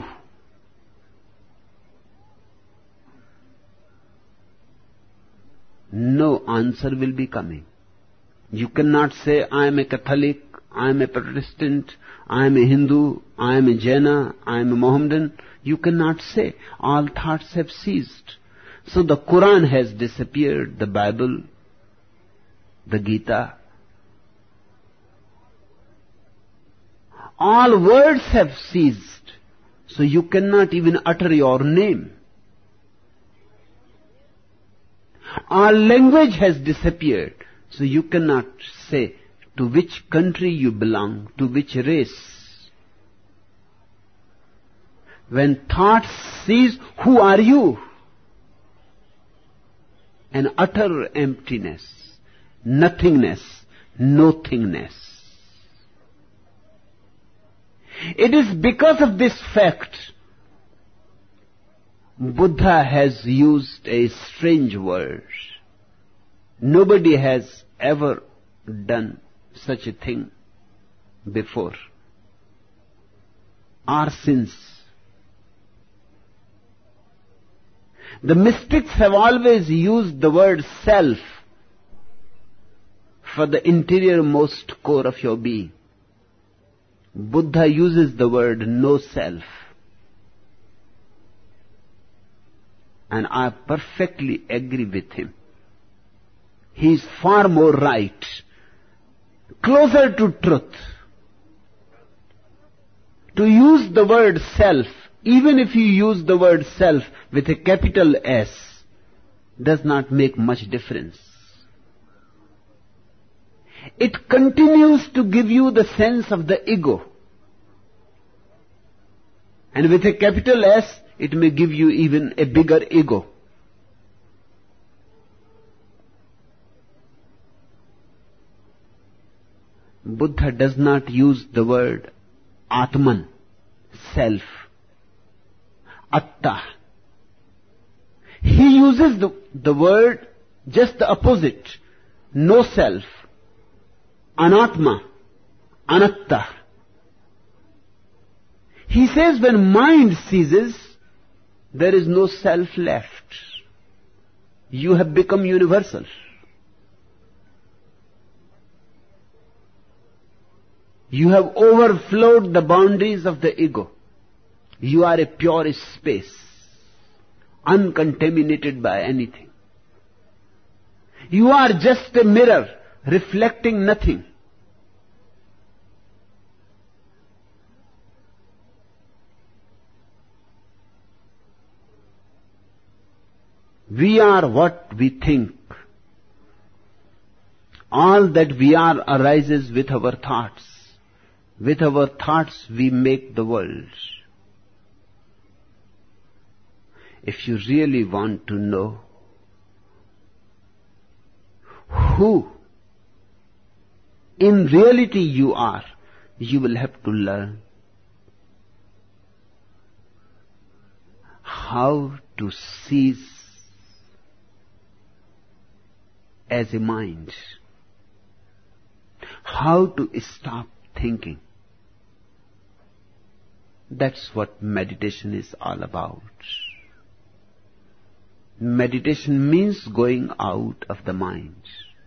No answer will be coming. You cannot say, I am a Catholic, I am a Protestant, I am a Hindu, I am a Jaina, I am a Mohammedan. You cannot say. All thoughts have ceased. So the Quran has disappeared, the Bible, the Gita. All words have ceased. So you cannot even utter your name. All language has disappeared. So you cannot say to which country you belong, to which race. When thoughts cease, who are you? An utter emptiness, nothingness, nothingness. It is because of this fact Buddha has used a strange word. Nobody has ever done such a thing before or since. The mystics have always used the word self for the interiormost core of your being. Buddha uses the word no self. And I perfectly agree with him. He is far more right, closer to truth. To use the word self, even if you use the word self with a capital S, does not make much difference. It continues to give you the sense of the ego. And with a capital S, it may give you even a bigger ego. Buddha does not use the word Atman, self, Atta. He uses the word just the opposite, no self, Anatma, Anatta. He says when mind ceases, there is no self left. You have become universal. You have overflowed the boundaries of the ego. You are a pure space, uncontaminated by anything. You are just a mirror reflecting nothing. We are what we think. All that we are arises with our thoughts. With our thoughts we make the world. If you really want to know who in reality you are, you will have to learn how to cease as a mind, how to stop thinking. That's what meditation is all about. Meditation means going out of the mind,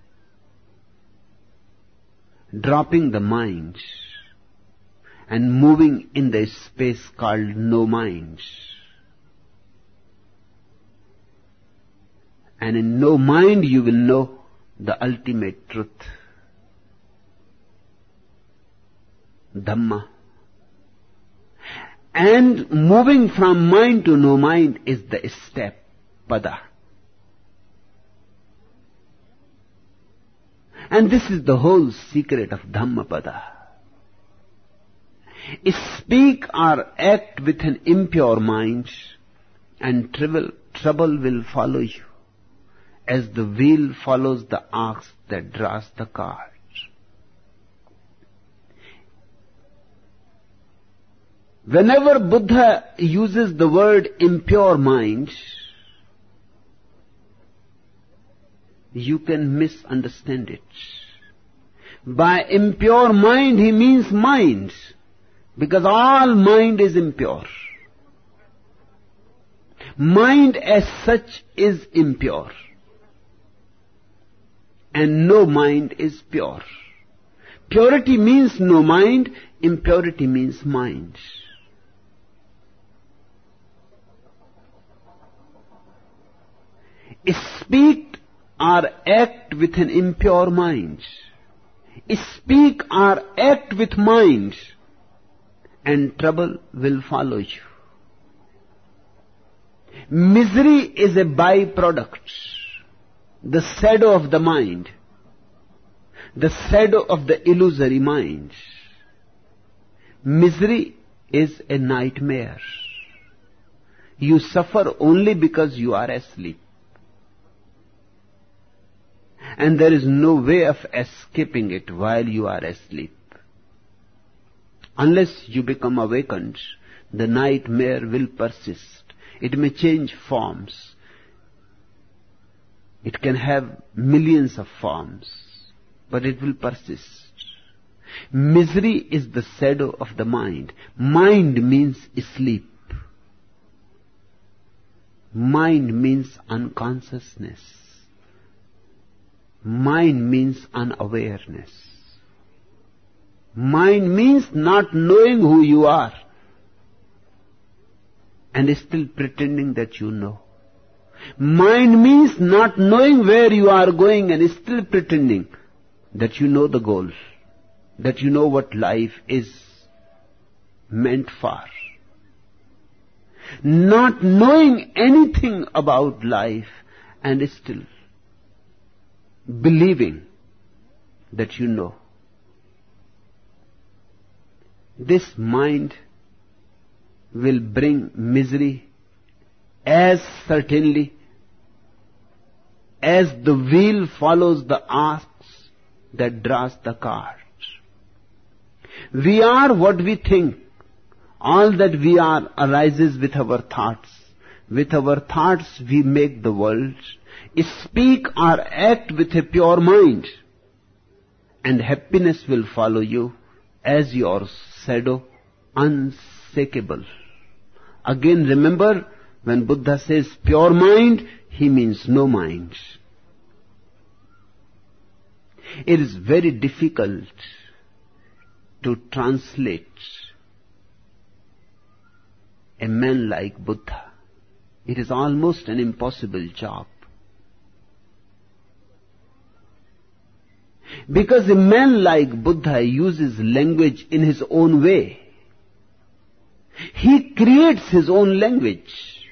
dropping the mind and moving in the space called no mind. And in no mind you will know the ultimate truth, Dhamma. And moving from mind to no mind is the step, Pada. And this is the whole secret of Dhammapada. Speak or act with an impure mind, and trouble will follow you, as the wheel follows the ox that draws the cart. Whenever Buddha uses the word impure mind, you can misunderstand it. By impure mind he means mind, because all mind is impure. Mind as such is impure, and no mind is pure. Purity means no mind, impurity means mind. Speak or act with an impure mind. Speak or act with mind, and trouble will follow you. Misery is a byproduct, the shadow of the mind, the shadow of the illusory mind. Misery is a nightmare. You suffer only because you are asleep. And there is no way of escaping it while you are asleep. Unless you become awakened, the nightmare will persist. It may change forms. It can have millions of forms, but it will persist. Misery is the shadow of the mind. Mind means sleep. Mind means unconsciousness. Mind means unawareness. Mind means not knowing who you are and still pretending that you know. Mind means not knowing where you are going and still pretending that you know the goal, that you know what life is meant for. Not knowing anything about life and still believing that you know. This mind will bring misery as certainly as the wheel follows the ox that draws the cart. We are what we think. All that we are arises with our thoughts. With our thoughts we make the world. Speak or act with a pure mind, and happiness will follow you as your shadow unseen. unshakable. Again, remember, when Buddha says pure mind, he means no mind. It is very difficult to translate a man like Buddha. It is almost an impossible job. Because a man like Buddha uses language in his own way. He creates his own language.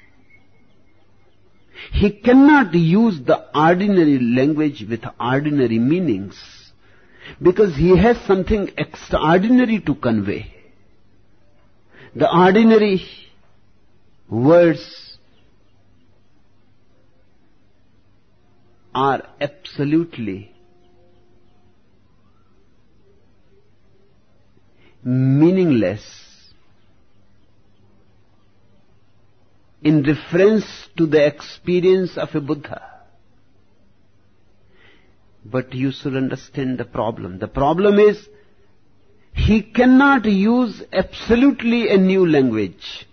He cannot use the ordinary language with ordinary meanings, because he has something extraordinary to convey. The ordinary words are absolutely meaningless in reference to the experience of a Buddha. But you should understand the problem. The problem is, he cannot use absolutely a new language.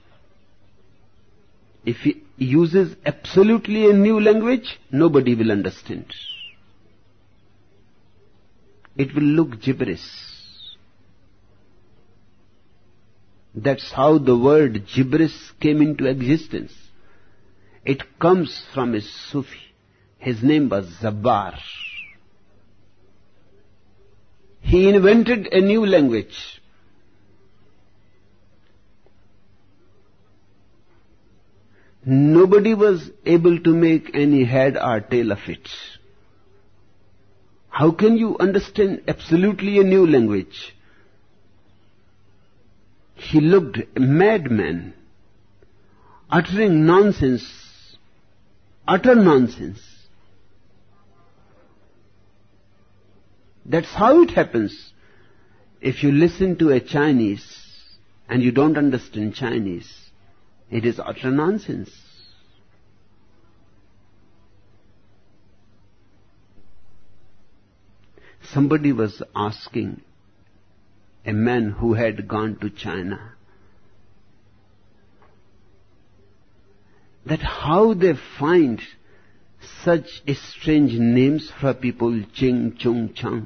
If he uses absolutely a new language, nobody will understand. It will look gibberish. That's how the word gibberish came into existence. It comes from a Sufi. His name was Zabbar. He invented a new language. Nobody was able to make any head or tail of it. How can you understand absolutely a new language? He looked a madman, uttering nonsense, utter nonsense. That's how it happens. If you listen to a Chinese and you don't understand Chinese, it is utter nonsense. Somebody was asking a man who had gone to China that how they find such strange names for people, Ching, Chung, Chang.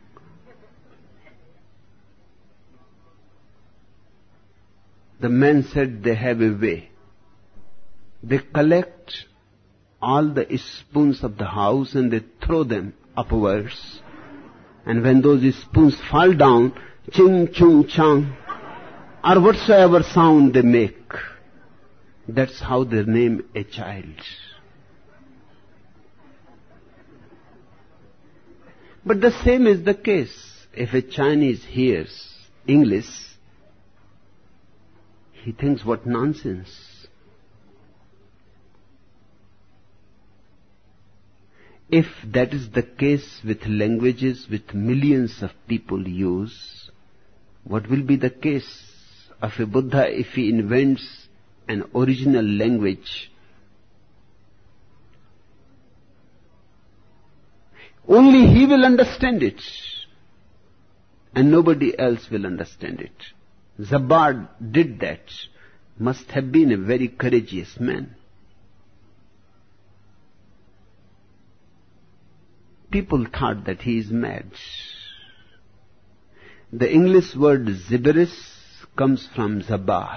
The man said they have a way. They collect all the spoons of the house and they throw them upwards. And when those spoons fall down, Ching, Chung, Chang, or whatsoever sound they make, that's how they name a child. But the same is the case. If a Chinese hears English, he thinks, what nonsense. If that is the case with languages which millions of people use, what will be the case of a Buddha if he invents an original language? Only he will understand it, and nobody else will understand it. Zabbar did that. Must have been a very courageous man. People thought that he is mad. The English word gibberish comes from Zabbar.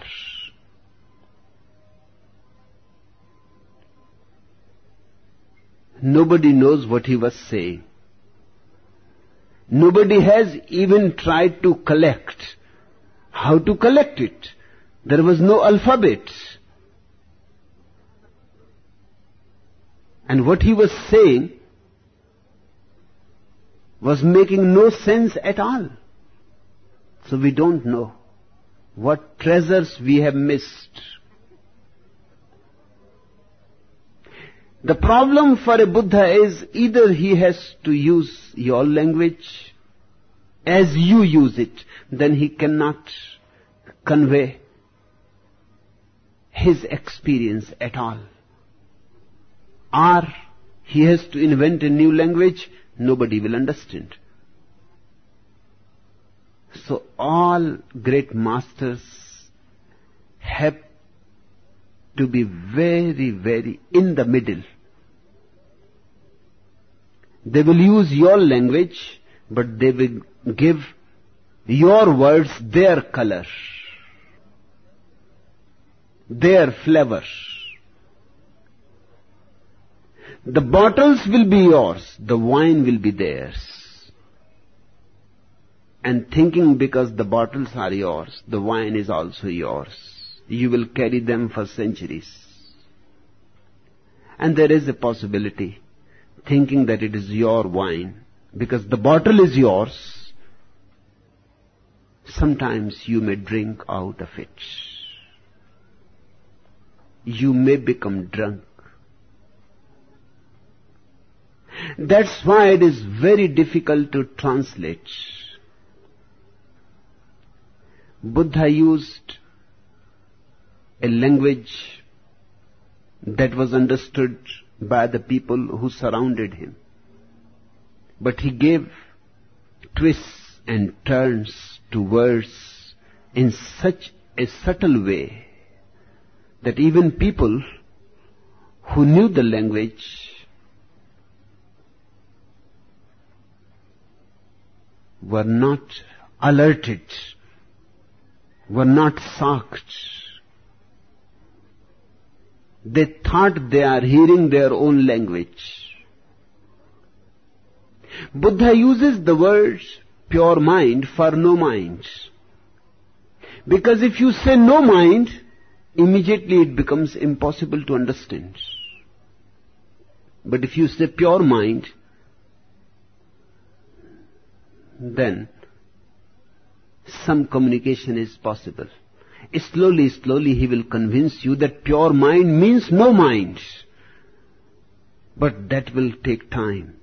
Nobody knows what he was saying. Nobody has even tried to collect. How to collect it? There was no alphabet. And what he was saying was making no sense at all. So we don't know what treasures we have missed. The problem for a Buddha is either he has to use your language as you use it, then he cannot convey his experience at all. Or he has to invent a new language, nobody will understand. So all great masters have to be very, very in the middle. They will use your language, but they will give your words their color, their flavor. The bottles will be yours, the wine will be theirs. And thinking because the bottles are yours, the wine is also yours, you will carry them for centuries. And there is a possibility, thinking that it is your wine, because the bottle is yours, sometimes you may drink out of it. You may become drunk. That's why it is very difficult to translate. Buddha used a language that was understood by the people who surrounded him. But he gave twists and turns to words in such a subtle way that even people who knew the language were not alerted, were not shocked. They thought they are hearing their own language. Buddha uses the word pure mind for no mind. Because if you say no mind, immediately it becomes impossible to understand. But if you say pure mind, then some communication is possible. Slowly, slowly he will convince you that pure mind means no mind. But that will take time.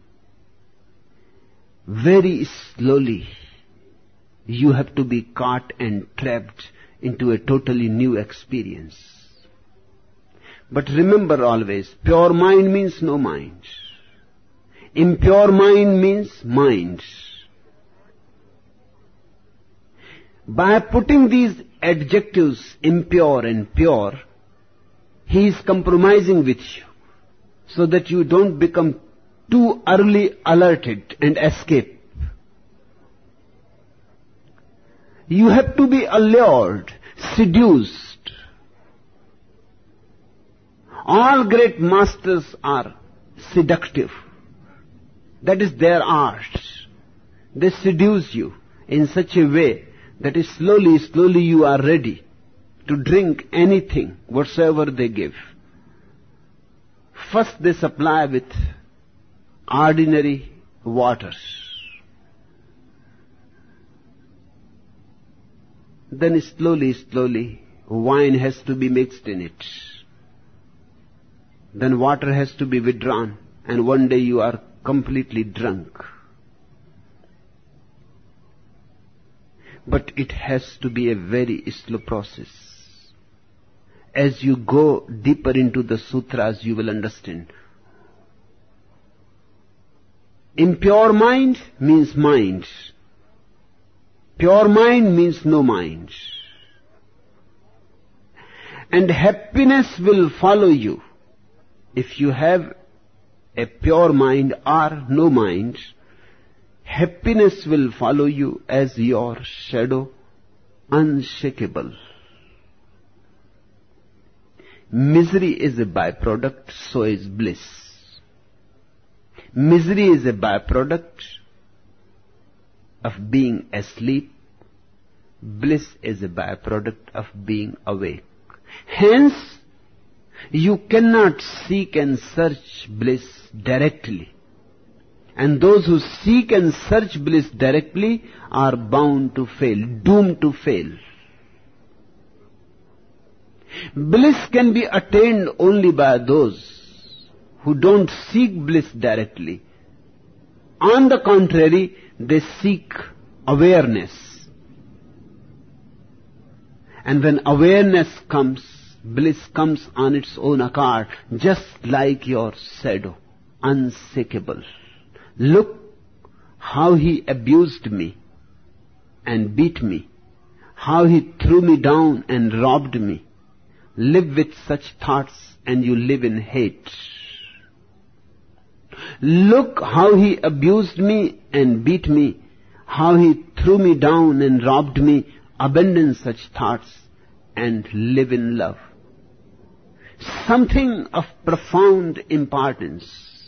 Very slowly, you have to be caught and trapped into a totally new experience. But remember always, pure mind means no mind. Impure mind means mind. By putting these adjectives, impure and pure, he is compromising with you, so that you don't become too early alerted and escape. You have to be allured, seduced. All great masters are seductive. That is their art. They seduce you in such a way that is slowly, slowly you are ready to drink anything, whatsoever they give. First they supply with ordinary waters. Then slowly, slowly, wine has to be mixed in it. Then water has to be withdrawn, and one day you are completely drunk. But it has to be a very slow process. As you go deeper into the sutras, you will understand. Impure mind means mind. Pure mind means no mind. And happiness will follow you. If you have a pure mind or no mind, happiness will follow you as your shadow, unshakable. Misery is a byproduct, so is bliss. Misery is a byproduct of being asleep. Bliss is a byproduct of being awake. Hence, you cannot seek and search bliss directly. And those who seek and search bliss directly are bound to fail, doomed to fail. Bliss can be attained only by those who don't seek bliss directly. On the contrary, they seek awareness. And when awareness comes, bliss comes on its own account, just like your shadow, unshakable. Look how he abused me and beat me, how he threw me down and robbed me, live with such thoughts and you live in hate. Look how he abused me and beat me, how he threw me down and robbed me. Abandon such thoughts and live in love. Something of profound importance.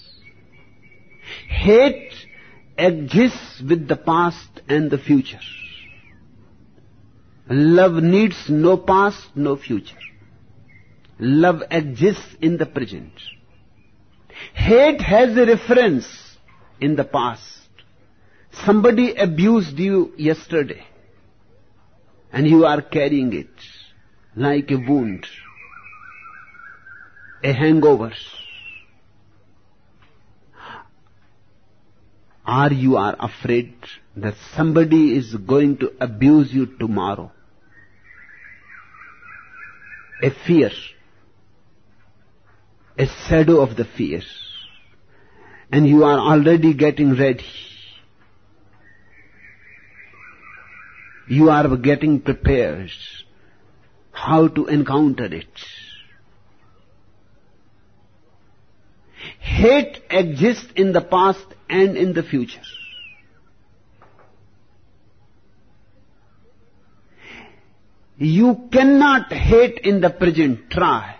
Hate exists with the past and the future. Love needs no past, no future. Love exists in the present. Hate has a reference in the past. Somebody abused you yesterday, and you are carrying it like a wound, a hangover. Or you are afraid that somebody is going to abuse you tomorrow. A fear, a shadow of the fear. And you are already getting ready. You are getting prepared how to encounter it. Hate exists in the past and in the future. You cannot hate in the present. Try.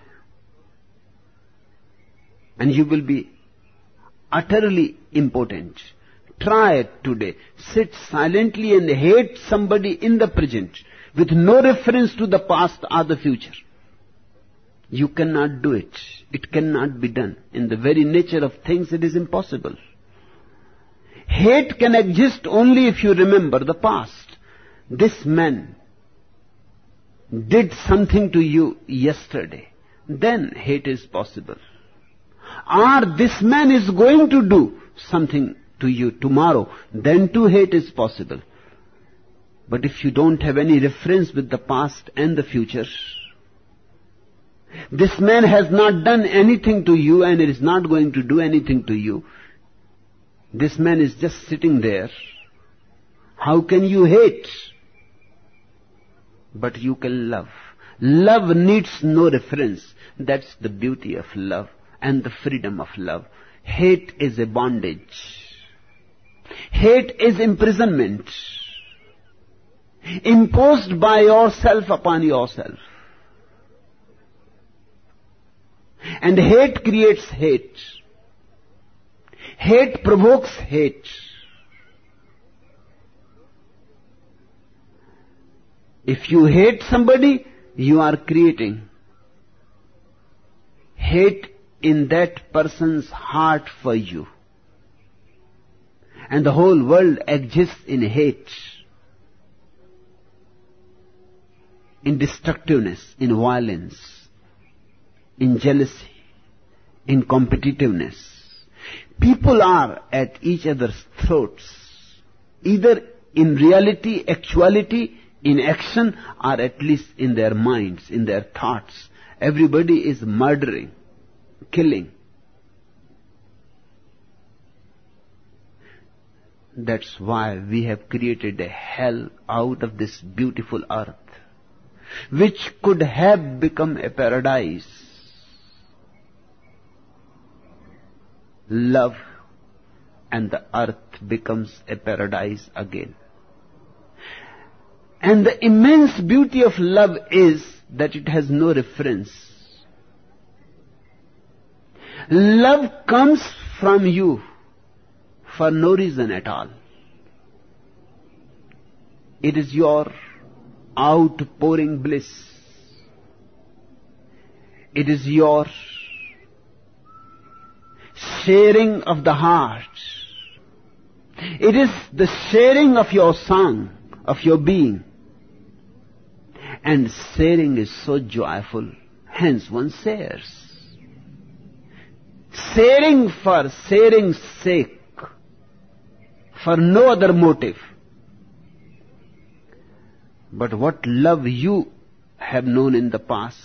And you will be utterly impotent. Try it today. Sit silently and hate somebody in the present with no reference to the past or the future. You cannot do it. It cannot be done. In the very nature of things, it is impossible. Hate can exist only if you remember the past. This man did something to you yesterday. Then hate is possible. Or this man is going to do something to you tomorrow. Then too hate is possible. But if you don't have any reference with the past and the future, this man has not done anything to you and is not going to do anything to you. This man is just sitting there. How can you hate? But you can love. Love needs no reference. That's the beauty of love and the freedom of love. Hate is a bondage. Hate is imprisonment imposed by yourself upon yourself. And hate creates hate. Hate provokes hate. If you hate somebody, you are creating hate in that person's heart for you. And the whole world exists in hate, in destructiveness, in violence, in jealousy, in competitiveness. People are at each other's throats, either in reality, actuality, in action, or at least in their minds, in their thoughts. Everybody is murdering, killing. That's why we have created a hell out of this beautiful earth, which could have become a paradise. Love, and the earth becomes a paradise again. And the immense beauty of love is that it has no reference. Love comes from you for no reason at all. It is your outpouring bliss. It is your sharing of the heart. It is the sharing of your song, of your being. And sharing is so joyful, hence one shares. Sharing for sharing's sake, for no other motive. But what love you have known in the past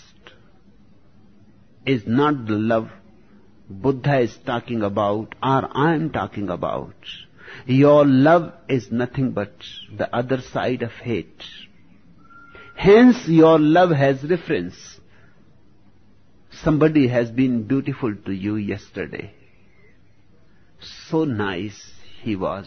is not the love Buddha is talking about or I am talking about. Your love is nothing but the other side of hate. Hence your love has reference. Somebody has been beautiful to you yesterday. So nice he was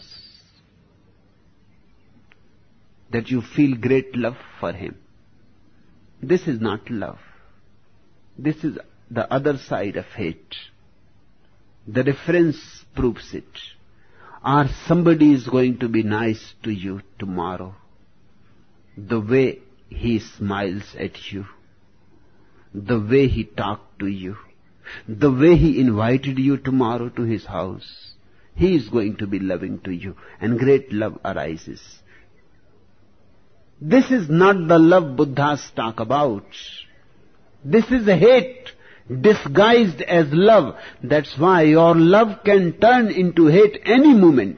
that you feel great love for him. This is not love. This is the other side of hate. The reference proves it. Or somebody is going to be nice to you tomorrow. The way he smiles at you, the way he talked to you, the way he invited you tomorrow to his house, he is going to be loving to you, and great love arises. This is not the love Buddhas talk about. This is hate disguised as love. That's why your love can turn into hate any moment.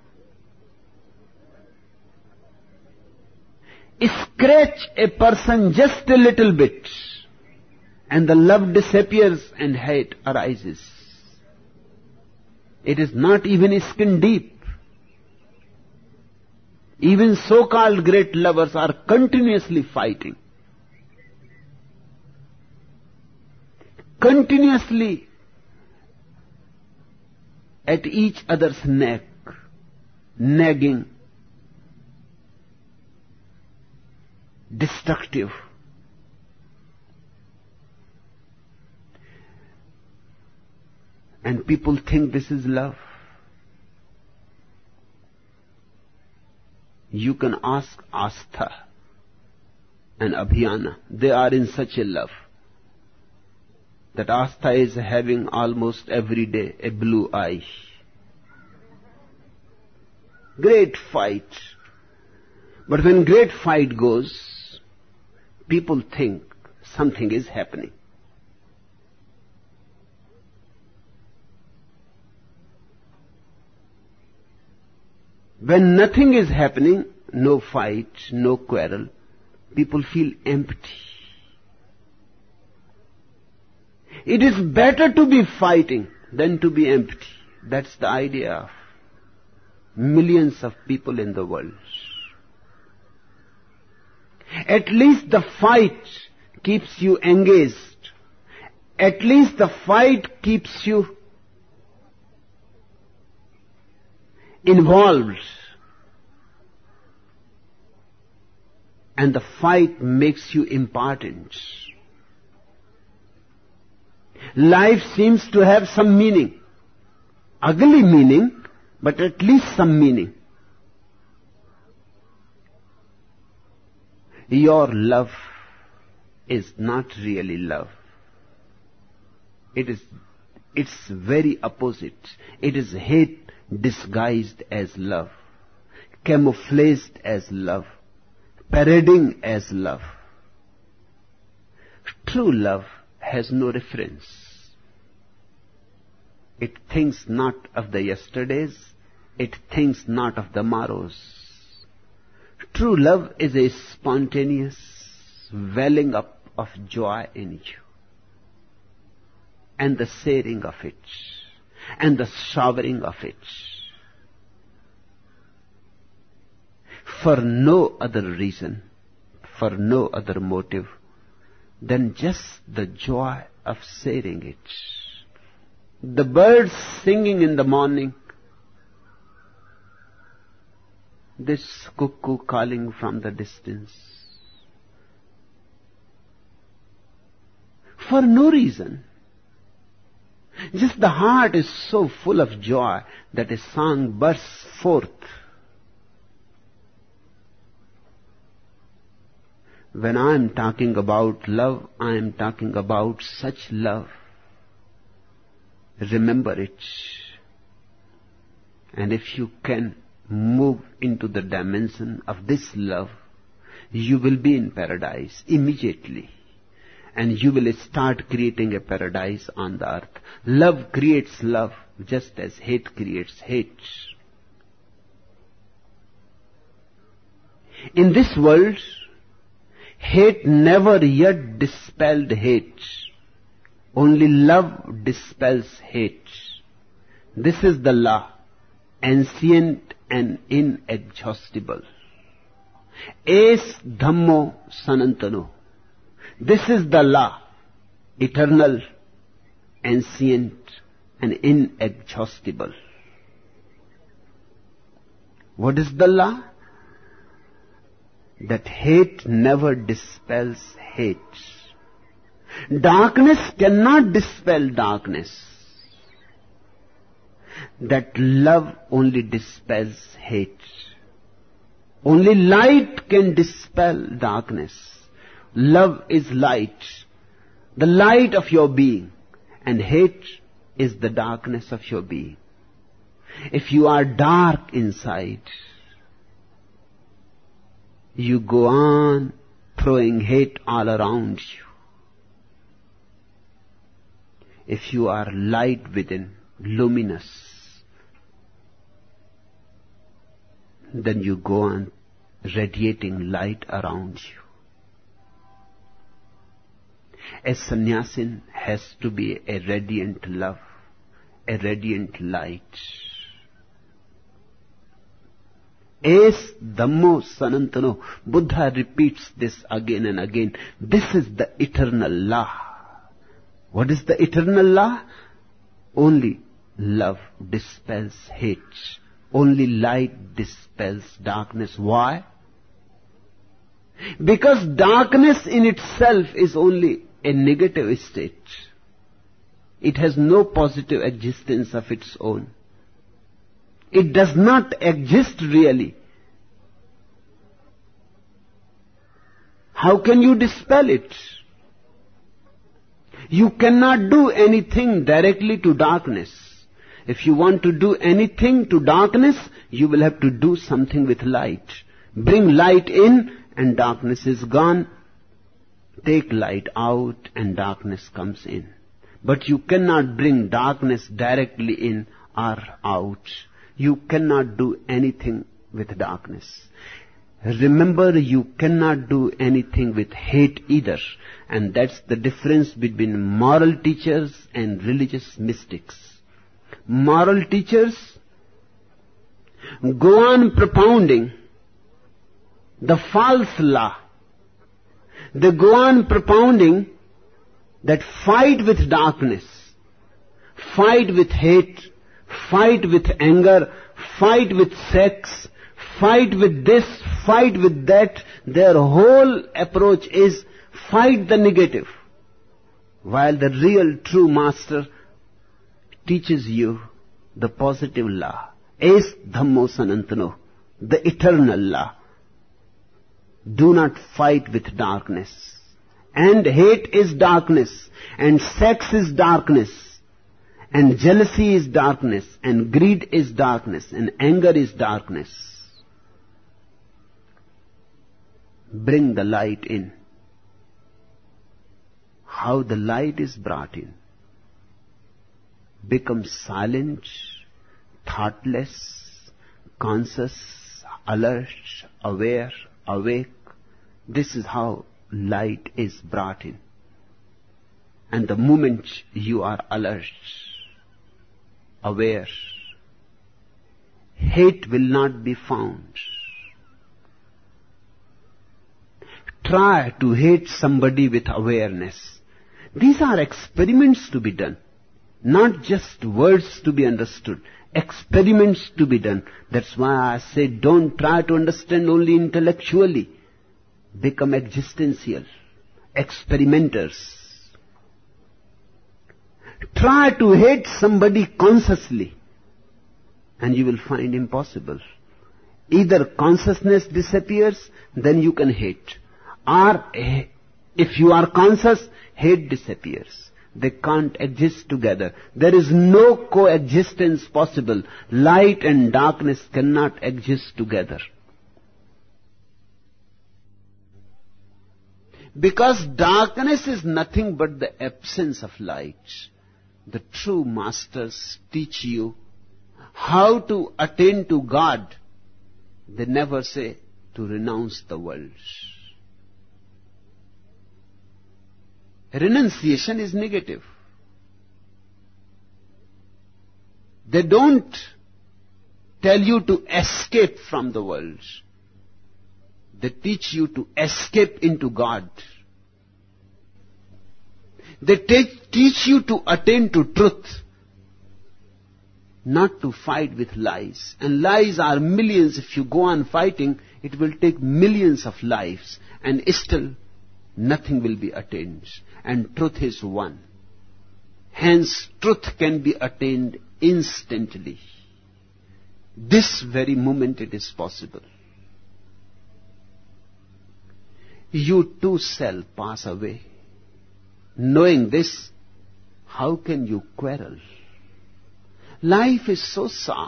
Scratch a person just a little bit, and the love disappears and hate arises. It is not even skin deep. Even so-called great lovers are continuously fighting, continuously at each other's neck, nagging, destructive. And people think this is love. You can ask Astha and Abhiyana. They are in such a love that Astha is having almost every day a blue eye. Great fight. But when great fight goes, people think something is happening. When nothing is happening, no fight, no quarrel, people feel empty. It is better to be fighting than to be empty. That's the idea of millions of people in the world. At least the fight keeps you engaged. At least the fight keeps you involved. And the fight makes you important. Life seems to have some meaning. Ugly meaning, but at least some meaning. Your love is not really love. It's very opposite. It is hate disguised as love, camouflaged as love, parading as love. True love has no reference. It thinks not of the yesterdays, it thinks not of the morrows. True love is a spontaneous welling up of joy in you, and the sharing of it, and the showering of it, for no other reason, for no other motive than just the joy of sharing it. The birds singing in the morning, this cuckoo calling from the distance, for no reason. Just the heart is so full of joy that a song bursts forth. When I am talking about love, I am talking about such love. Remember it. And if you can move into the dimension of this love, you will be in paradise immediately. And you will start creating a paradise on the earth. Love creates love, just as hate creates hate. In this world, hate never yet dispelled hate. Only love dispels hate. This is the law, ancient and inexhaustible. Es Dhammo Sanantano. This is the law, eternal, ancient, and inexhaustible. What is the law? That hate never dispels hate. Darkness cannot dispel darkness. That love only dispels hate. Only light can dispel darkness. Love is light, the light of your being, and hate is the darkness of your being. If you are dark inside, you go on throwing hate all around you. If you are light within, luminous, then you go on radiating light around you. A sannyasin has to be a radiant love, a radiant light. Es Dhammo Sanantano. Buddha repeats this again and again. This is the eternal law. What is the eternal law? Only love dispels hate. Only light dispels darkness. Why? Because darkness in itself is only a negative state. It has no positive existence of its own. It does not exist really. How can you dispel it? You cannot do anything directly to darkness. If you want to do anything to darkness, you will have to do something with light. Bring light in and darkness is gone. Take light out and darkness comes in. But you cannot bring darkness directly in or out. You cannot do anything with darkness. Remember, you cannot do anything with hate either. And that's the difference between moral teachers and religious mystics. Moral teachers go on propounding the false law. They go on propounding that fight with darkness, fight with hate, fight with anger, fight with sex, fight with this, fight with that. Their whole approach is fight the negative. While the real true master teaches you the positive law. Es Dhammo Sanantano, the eternal law. Do not fight with darkness. And hate is darkness, and sex is darkness, and jealousy is darkness, and greed is darkness, and anger is darkness. Bring the light in. How the light is brought in? Become silent, thoughtless, conscious, alert, aware, awake. This is how light is brought in. And the moment you are alert, aware, hate will not be found. Try to hate somebody with awareness. These are experiments to be done. Not just words to be understood. Experiments to be done. That's why I say don't try to understand only intellectually. Become existential. Experimenters. Try to hate somebody consciously. And you will find impossible. Either consciousness disappears, then you can hate. Or if you are conscious, hate disappears. They can't exist together. There is no coexistence possible. Light and darkness cannot exist together. Because darkness is nothing but the absence of light. The true masters teach you how to attain to God. They never say to renounce the world. Renunciation is negative. They don't tell you to escape from the world. They teach you to escape into God. They teach you to attain to truth, not to fight with lies. And lies are millions. If you go on fighting, it will take millions of lives, and still nothing will be attained. And truth is one. Hence, truth can be attained instantly. This very moment it is possible. You too shall pass away. Knowing this, how can you quarrel? Life is so sad,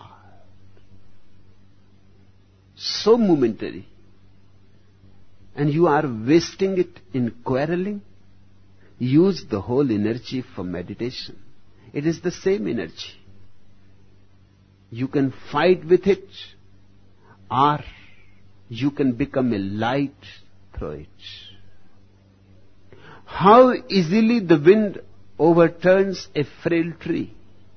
so momentary, and you are wasting it in quarreling. Use the whole energy for meditation. It is the same energy. You can fight with it, or you can become a light through it. How easily the wind overturns a frail tree.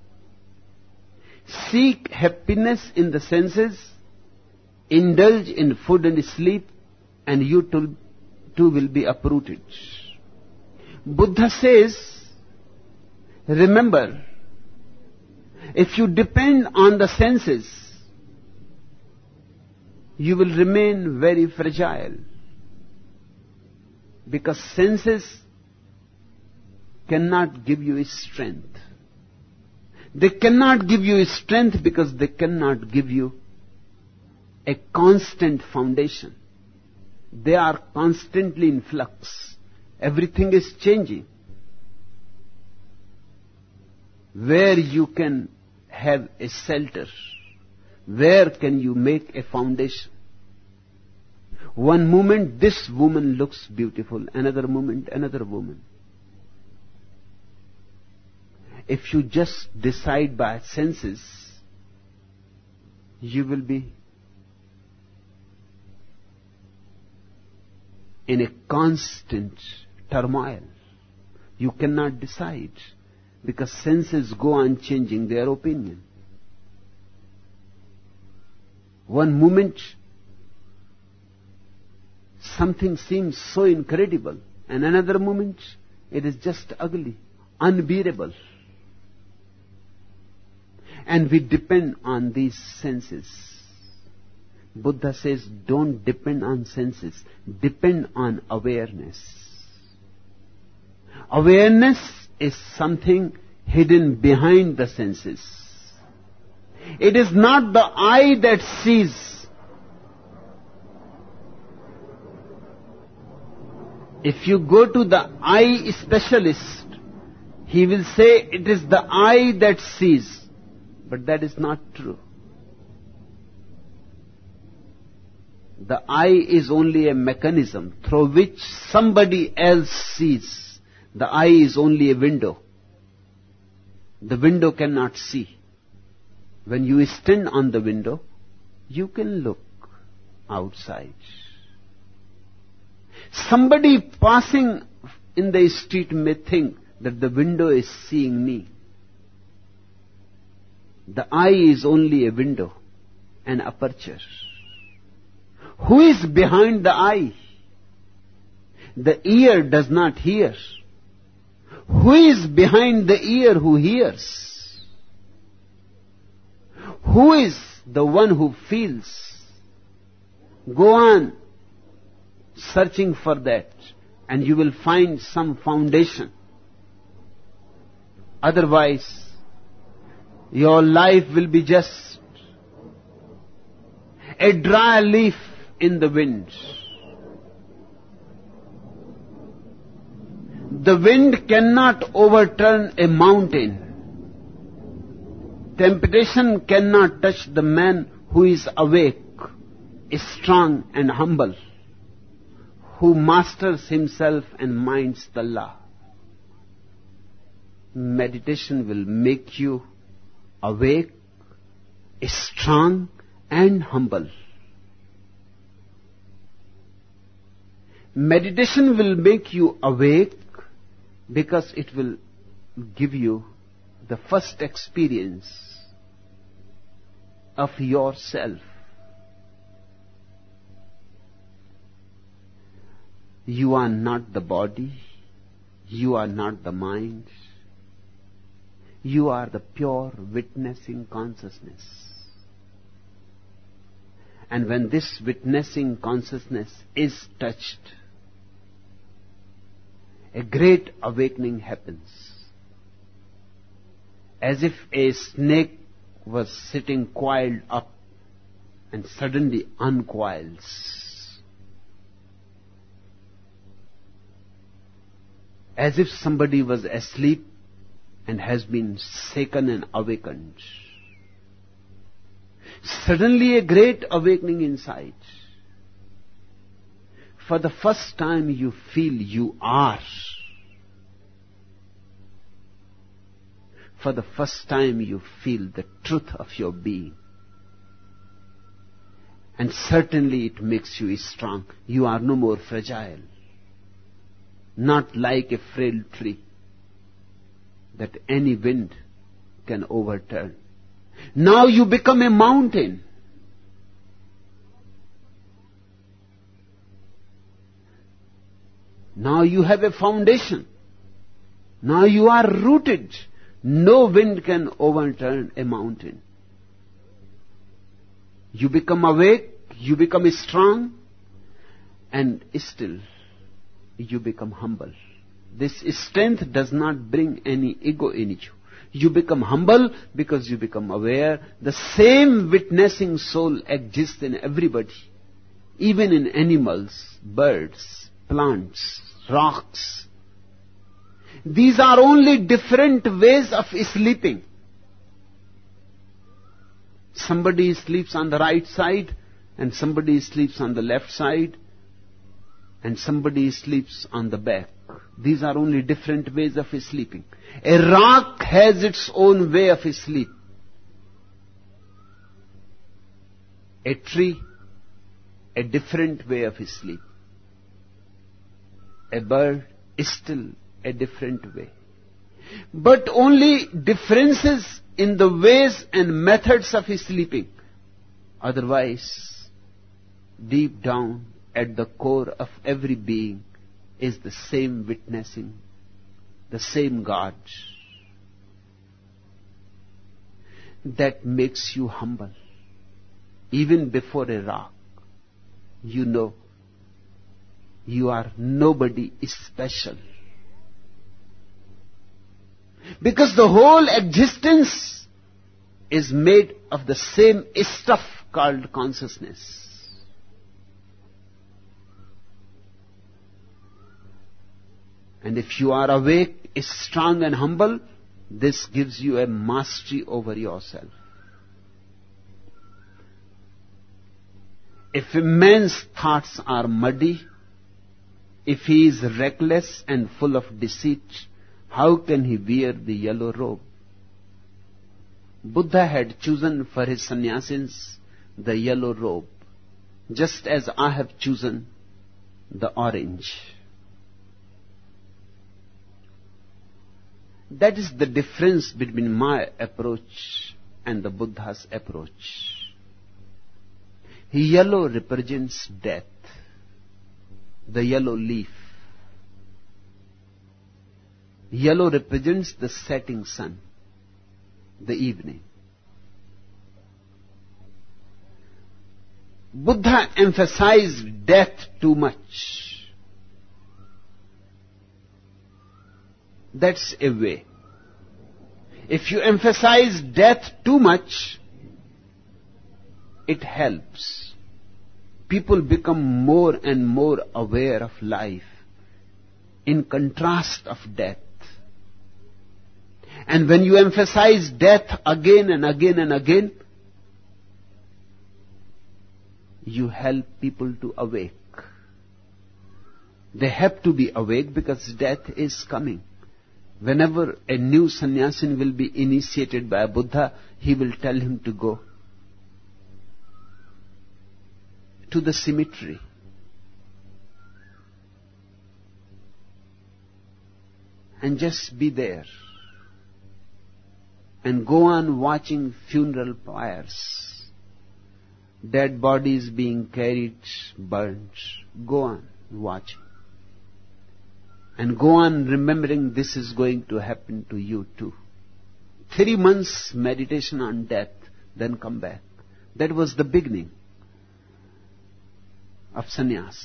Seek happiness in the senses, indulge in food and sleep, and you too will be uprooted. Buddha says, remember, if you depend on the senses, you will remain very fragile. Because senses cannot give you strength. They cannot give you strength because they cannot give you a constant foundation. They are constantly in flux. Everything is changing. Where you can have a shelter? Where can you make a foundation? One moment this woman looks beautiful, another moment another woman. If you just decide by senses, you will be in a constant turmoil. You cannot decide because senses go on changing their opinion. One moment something seems so incredible, and another moment it is just ugly, unbearable. And we depend on these senses. Buddha says, don't depend on senses, depend on awareness. Awareness is something hidden behind the senses. It is not the eye that sees. If you go to the eye specialist, he will say it is the eye that sees. But that is not true. The eye is only a mechanism through which somebody else sees. The eye is only a window. The window cannot see. When you stand on the window, you can look outside. Somebody passing in the street may think that the window is seeing me. The eye is only a window, an aperture. Who is behind the eye? The ear does not hear. Who is behind the ear who hears? Who is the one who feels? Go on searching for that, and you will find some foundation. Otherwise, your life will be just a dry leaf in the wind. The wind cannot overturn a mountain. Temptation cannot touch the man who is awake, strong and humble, who masters himself and minds the law. Meditation will make you awake, strong and humble. Meditation will make you awake because it will give you the first experience of yourself. You are not the body, You are not the mind. You are the pure witnessing consciousness. And when this witnessing consciousness is touched, a great awakening happens. As if a snake was sitting coiled up and suddenly uncoils. As if somebody was asleep and has been shaken and awakened. Suddenly a great awakening inside. For the first time you feel you are. For the first time you feel the truth of your being. And certainly it makes you strong. You are no more fragile. Not like a frail tree that any wind can overturn. Now you become a mountain. Now you have a foundation. Now you are rooted. No wind can overturn a mountain. You become awake, you become strong, and still you become humble. This strength does not bring any ego in you. You become humble because you become aware. The same witnessing soul exists in everybody, even in animals, birds, plants, rocks. These are only different ways of sleeping. Somebody sleeps on the right side, and somebody sleeps on the left side, and somebody sleeps on the back. These are only different ways of sleeping. A rock has its own way of sleep. A tree, a different way of sleep. A bird is still a different way. But only differences in the ways and methods of sleeping. Otherwise, deep down at the core of every being is the same witnessing, the same God. That makes you humble. Even before a rock, you know you are nobody special. Because the whole existence is made of the same stuff called consciousness. And if you are awake, strong and humble, this gives you a mastery over yourself. If a man's thoughts are muddy, if he is reckless and full of deceit, how can he wear the yellow robe? Buddha had chosen for his sannyasins the yellow robe, just as I have chosen the orange. That is the difference between my approach and the Buddha's approach. Yellow represents death, the yellow leaf. Yellow represents the setting sun, the evening. Buddha emphasized death too much. That's a way. If you emphasize death too much, it helps. People become more and more aware of life in contrast of death. And when you emphasize death again and again and again, you help people to awake. They have to be awake because death is coming. Whenever a new sannyasin will be initiated by a Buddha, he will tell him to go to the cemetery. And just be there. And go on watching funeral pyres. Dead bodies being carried, burnt. Go on watching. And go on remembering this is going to happen to you too. 3 months meditation on death, then come back. That was the beginning of sannyas.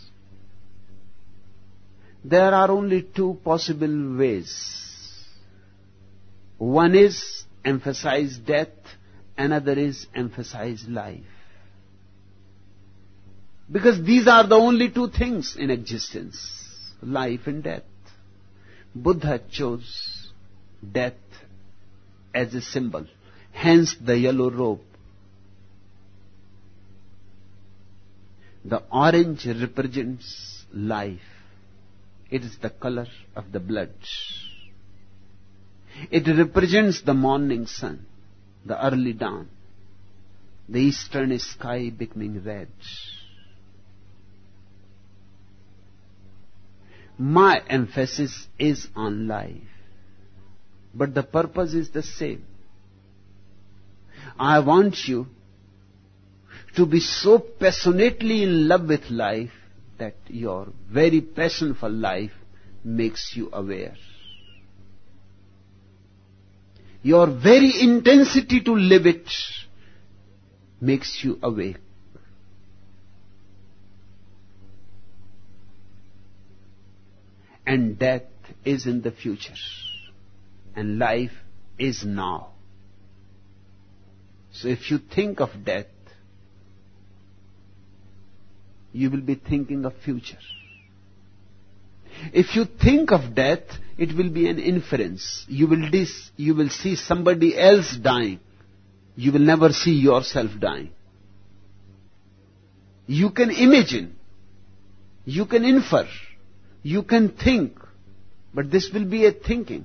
There are only 2 possible ways. One is emphasize death, another is emphasize life. Because these are the only 2 things in existence, life and death. Buddha chose death as a symbol, hence the yellow robe. The orange represents life. It is the color of the blood. It represents the morning sun, the early dawn, the eastern sky becoming red. My emphasis is on life, but the purpose is the same. I want you to be so passionately in love with life that your very passion for life makes you aware. Your very intensity to live it makes you awake. And death is in the future, and life is now. So if you think of death, you will be thinking of future. If you think of death, it will be an inference. You will see somebody else dying. You will never see yourself dying. You can imagine. You can infer. You can think. But this will be a thinking.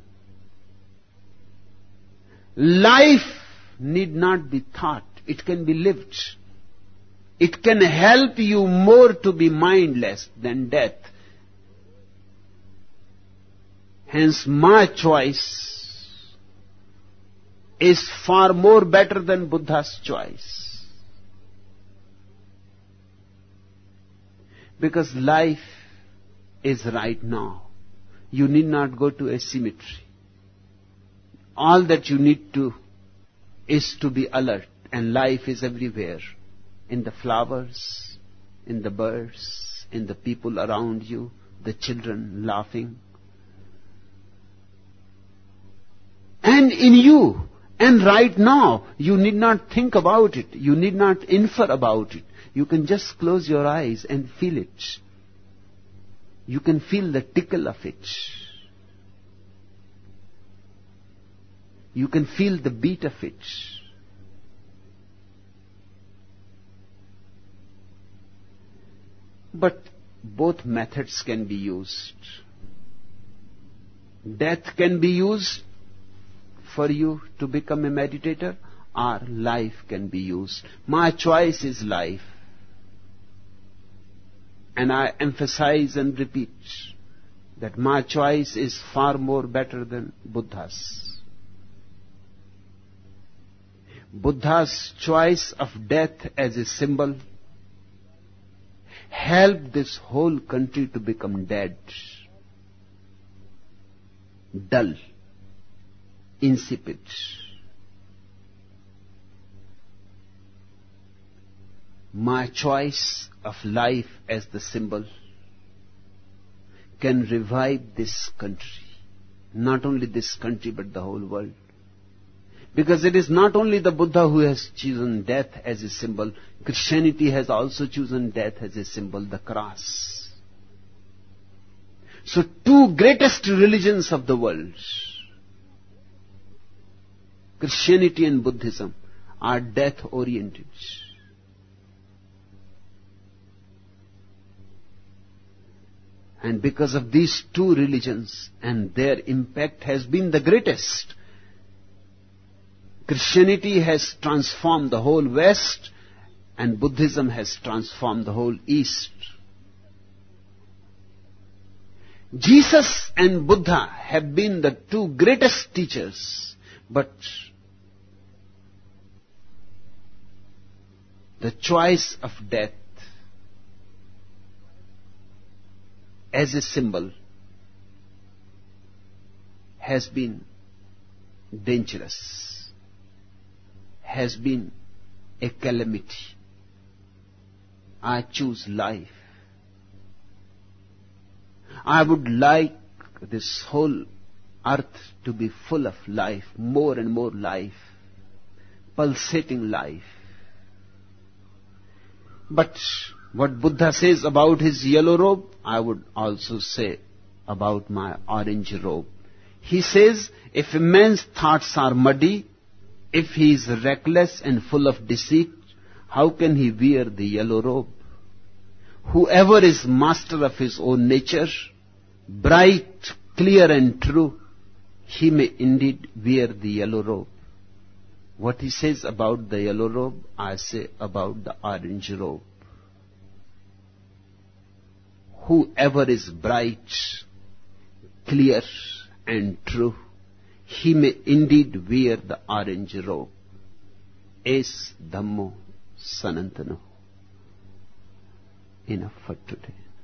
Life need not be thought. It can be lived. It can help you more to be mindless than death. Hence, my choice is far more better than Buddha's choice. Because life is right now. You need not go to a cemetery. All that you need to is to be alert, and life is everywhere. In the flowers, in the birds, in the people around you, the children laughing. And in you, and right now, you need not think about it. You need not infer about it. You can just close your eyes and feel it. You can feel the tickle of it. You can feel the beat of it. But both methods can be used. Death can be used for you to become a meditator, or life can be used. My choice is life. And I emphasize and repeat that my choice is far more better than Buddha's. Buddha's choice of death as a symbol helped this whole country to become dead, dull, insipid. My choice of life as the symbol can revive this country. Not only this country, but the whole world. Because it is not only the Buddha who has chosen death as a symbol. Christianity has also chosen death as a symbol, the cross. So 2 greatest religions of the world, Christianity and Buddhism, are death-oriented. And because of these 2 religions, and their impact has been the greatest, Christianity has transformed the whole West, and Buddhism has transformed the whole East. Jesus and Buddha have been the 2 greatest teachers, but the choice of death as a symbol has been dangerous, has been a calamity. I choose life. I would like this whole earth to be full of life, more and more life, pulsating life. But what Buddha says about his yellow robe, I would also say about my orange robe. He says, if a man's thoughts are muddy, if he is reckless and full of deceit, how can he wear the yellow robe? Whoever is master of his own nature, bright, clear and true, he may indeed wear the yellow robe. What he says about the yellow robe, I say about the orange robe. Whoever is bright, clear and true, he may indeed wear the orange robe. Es Dhammo Sanantano. Enough for today.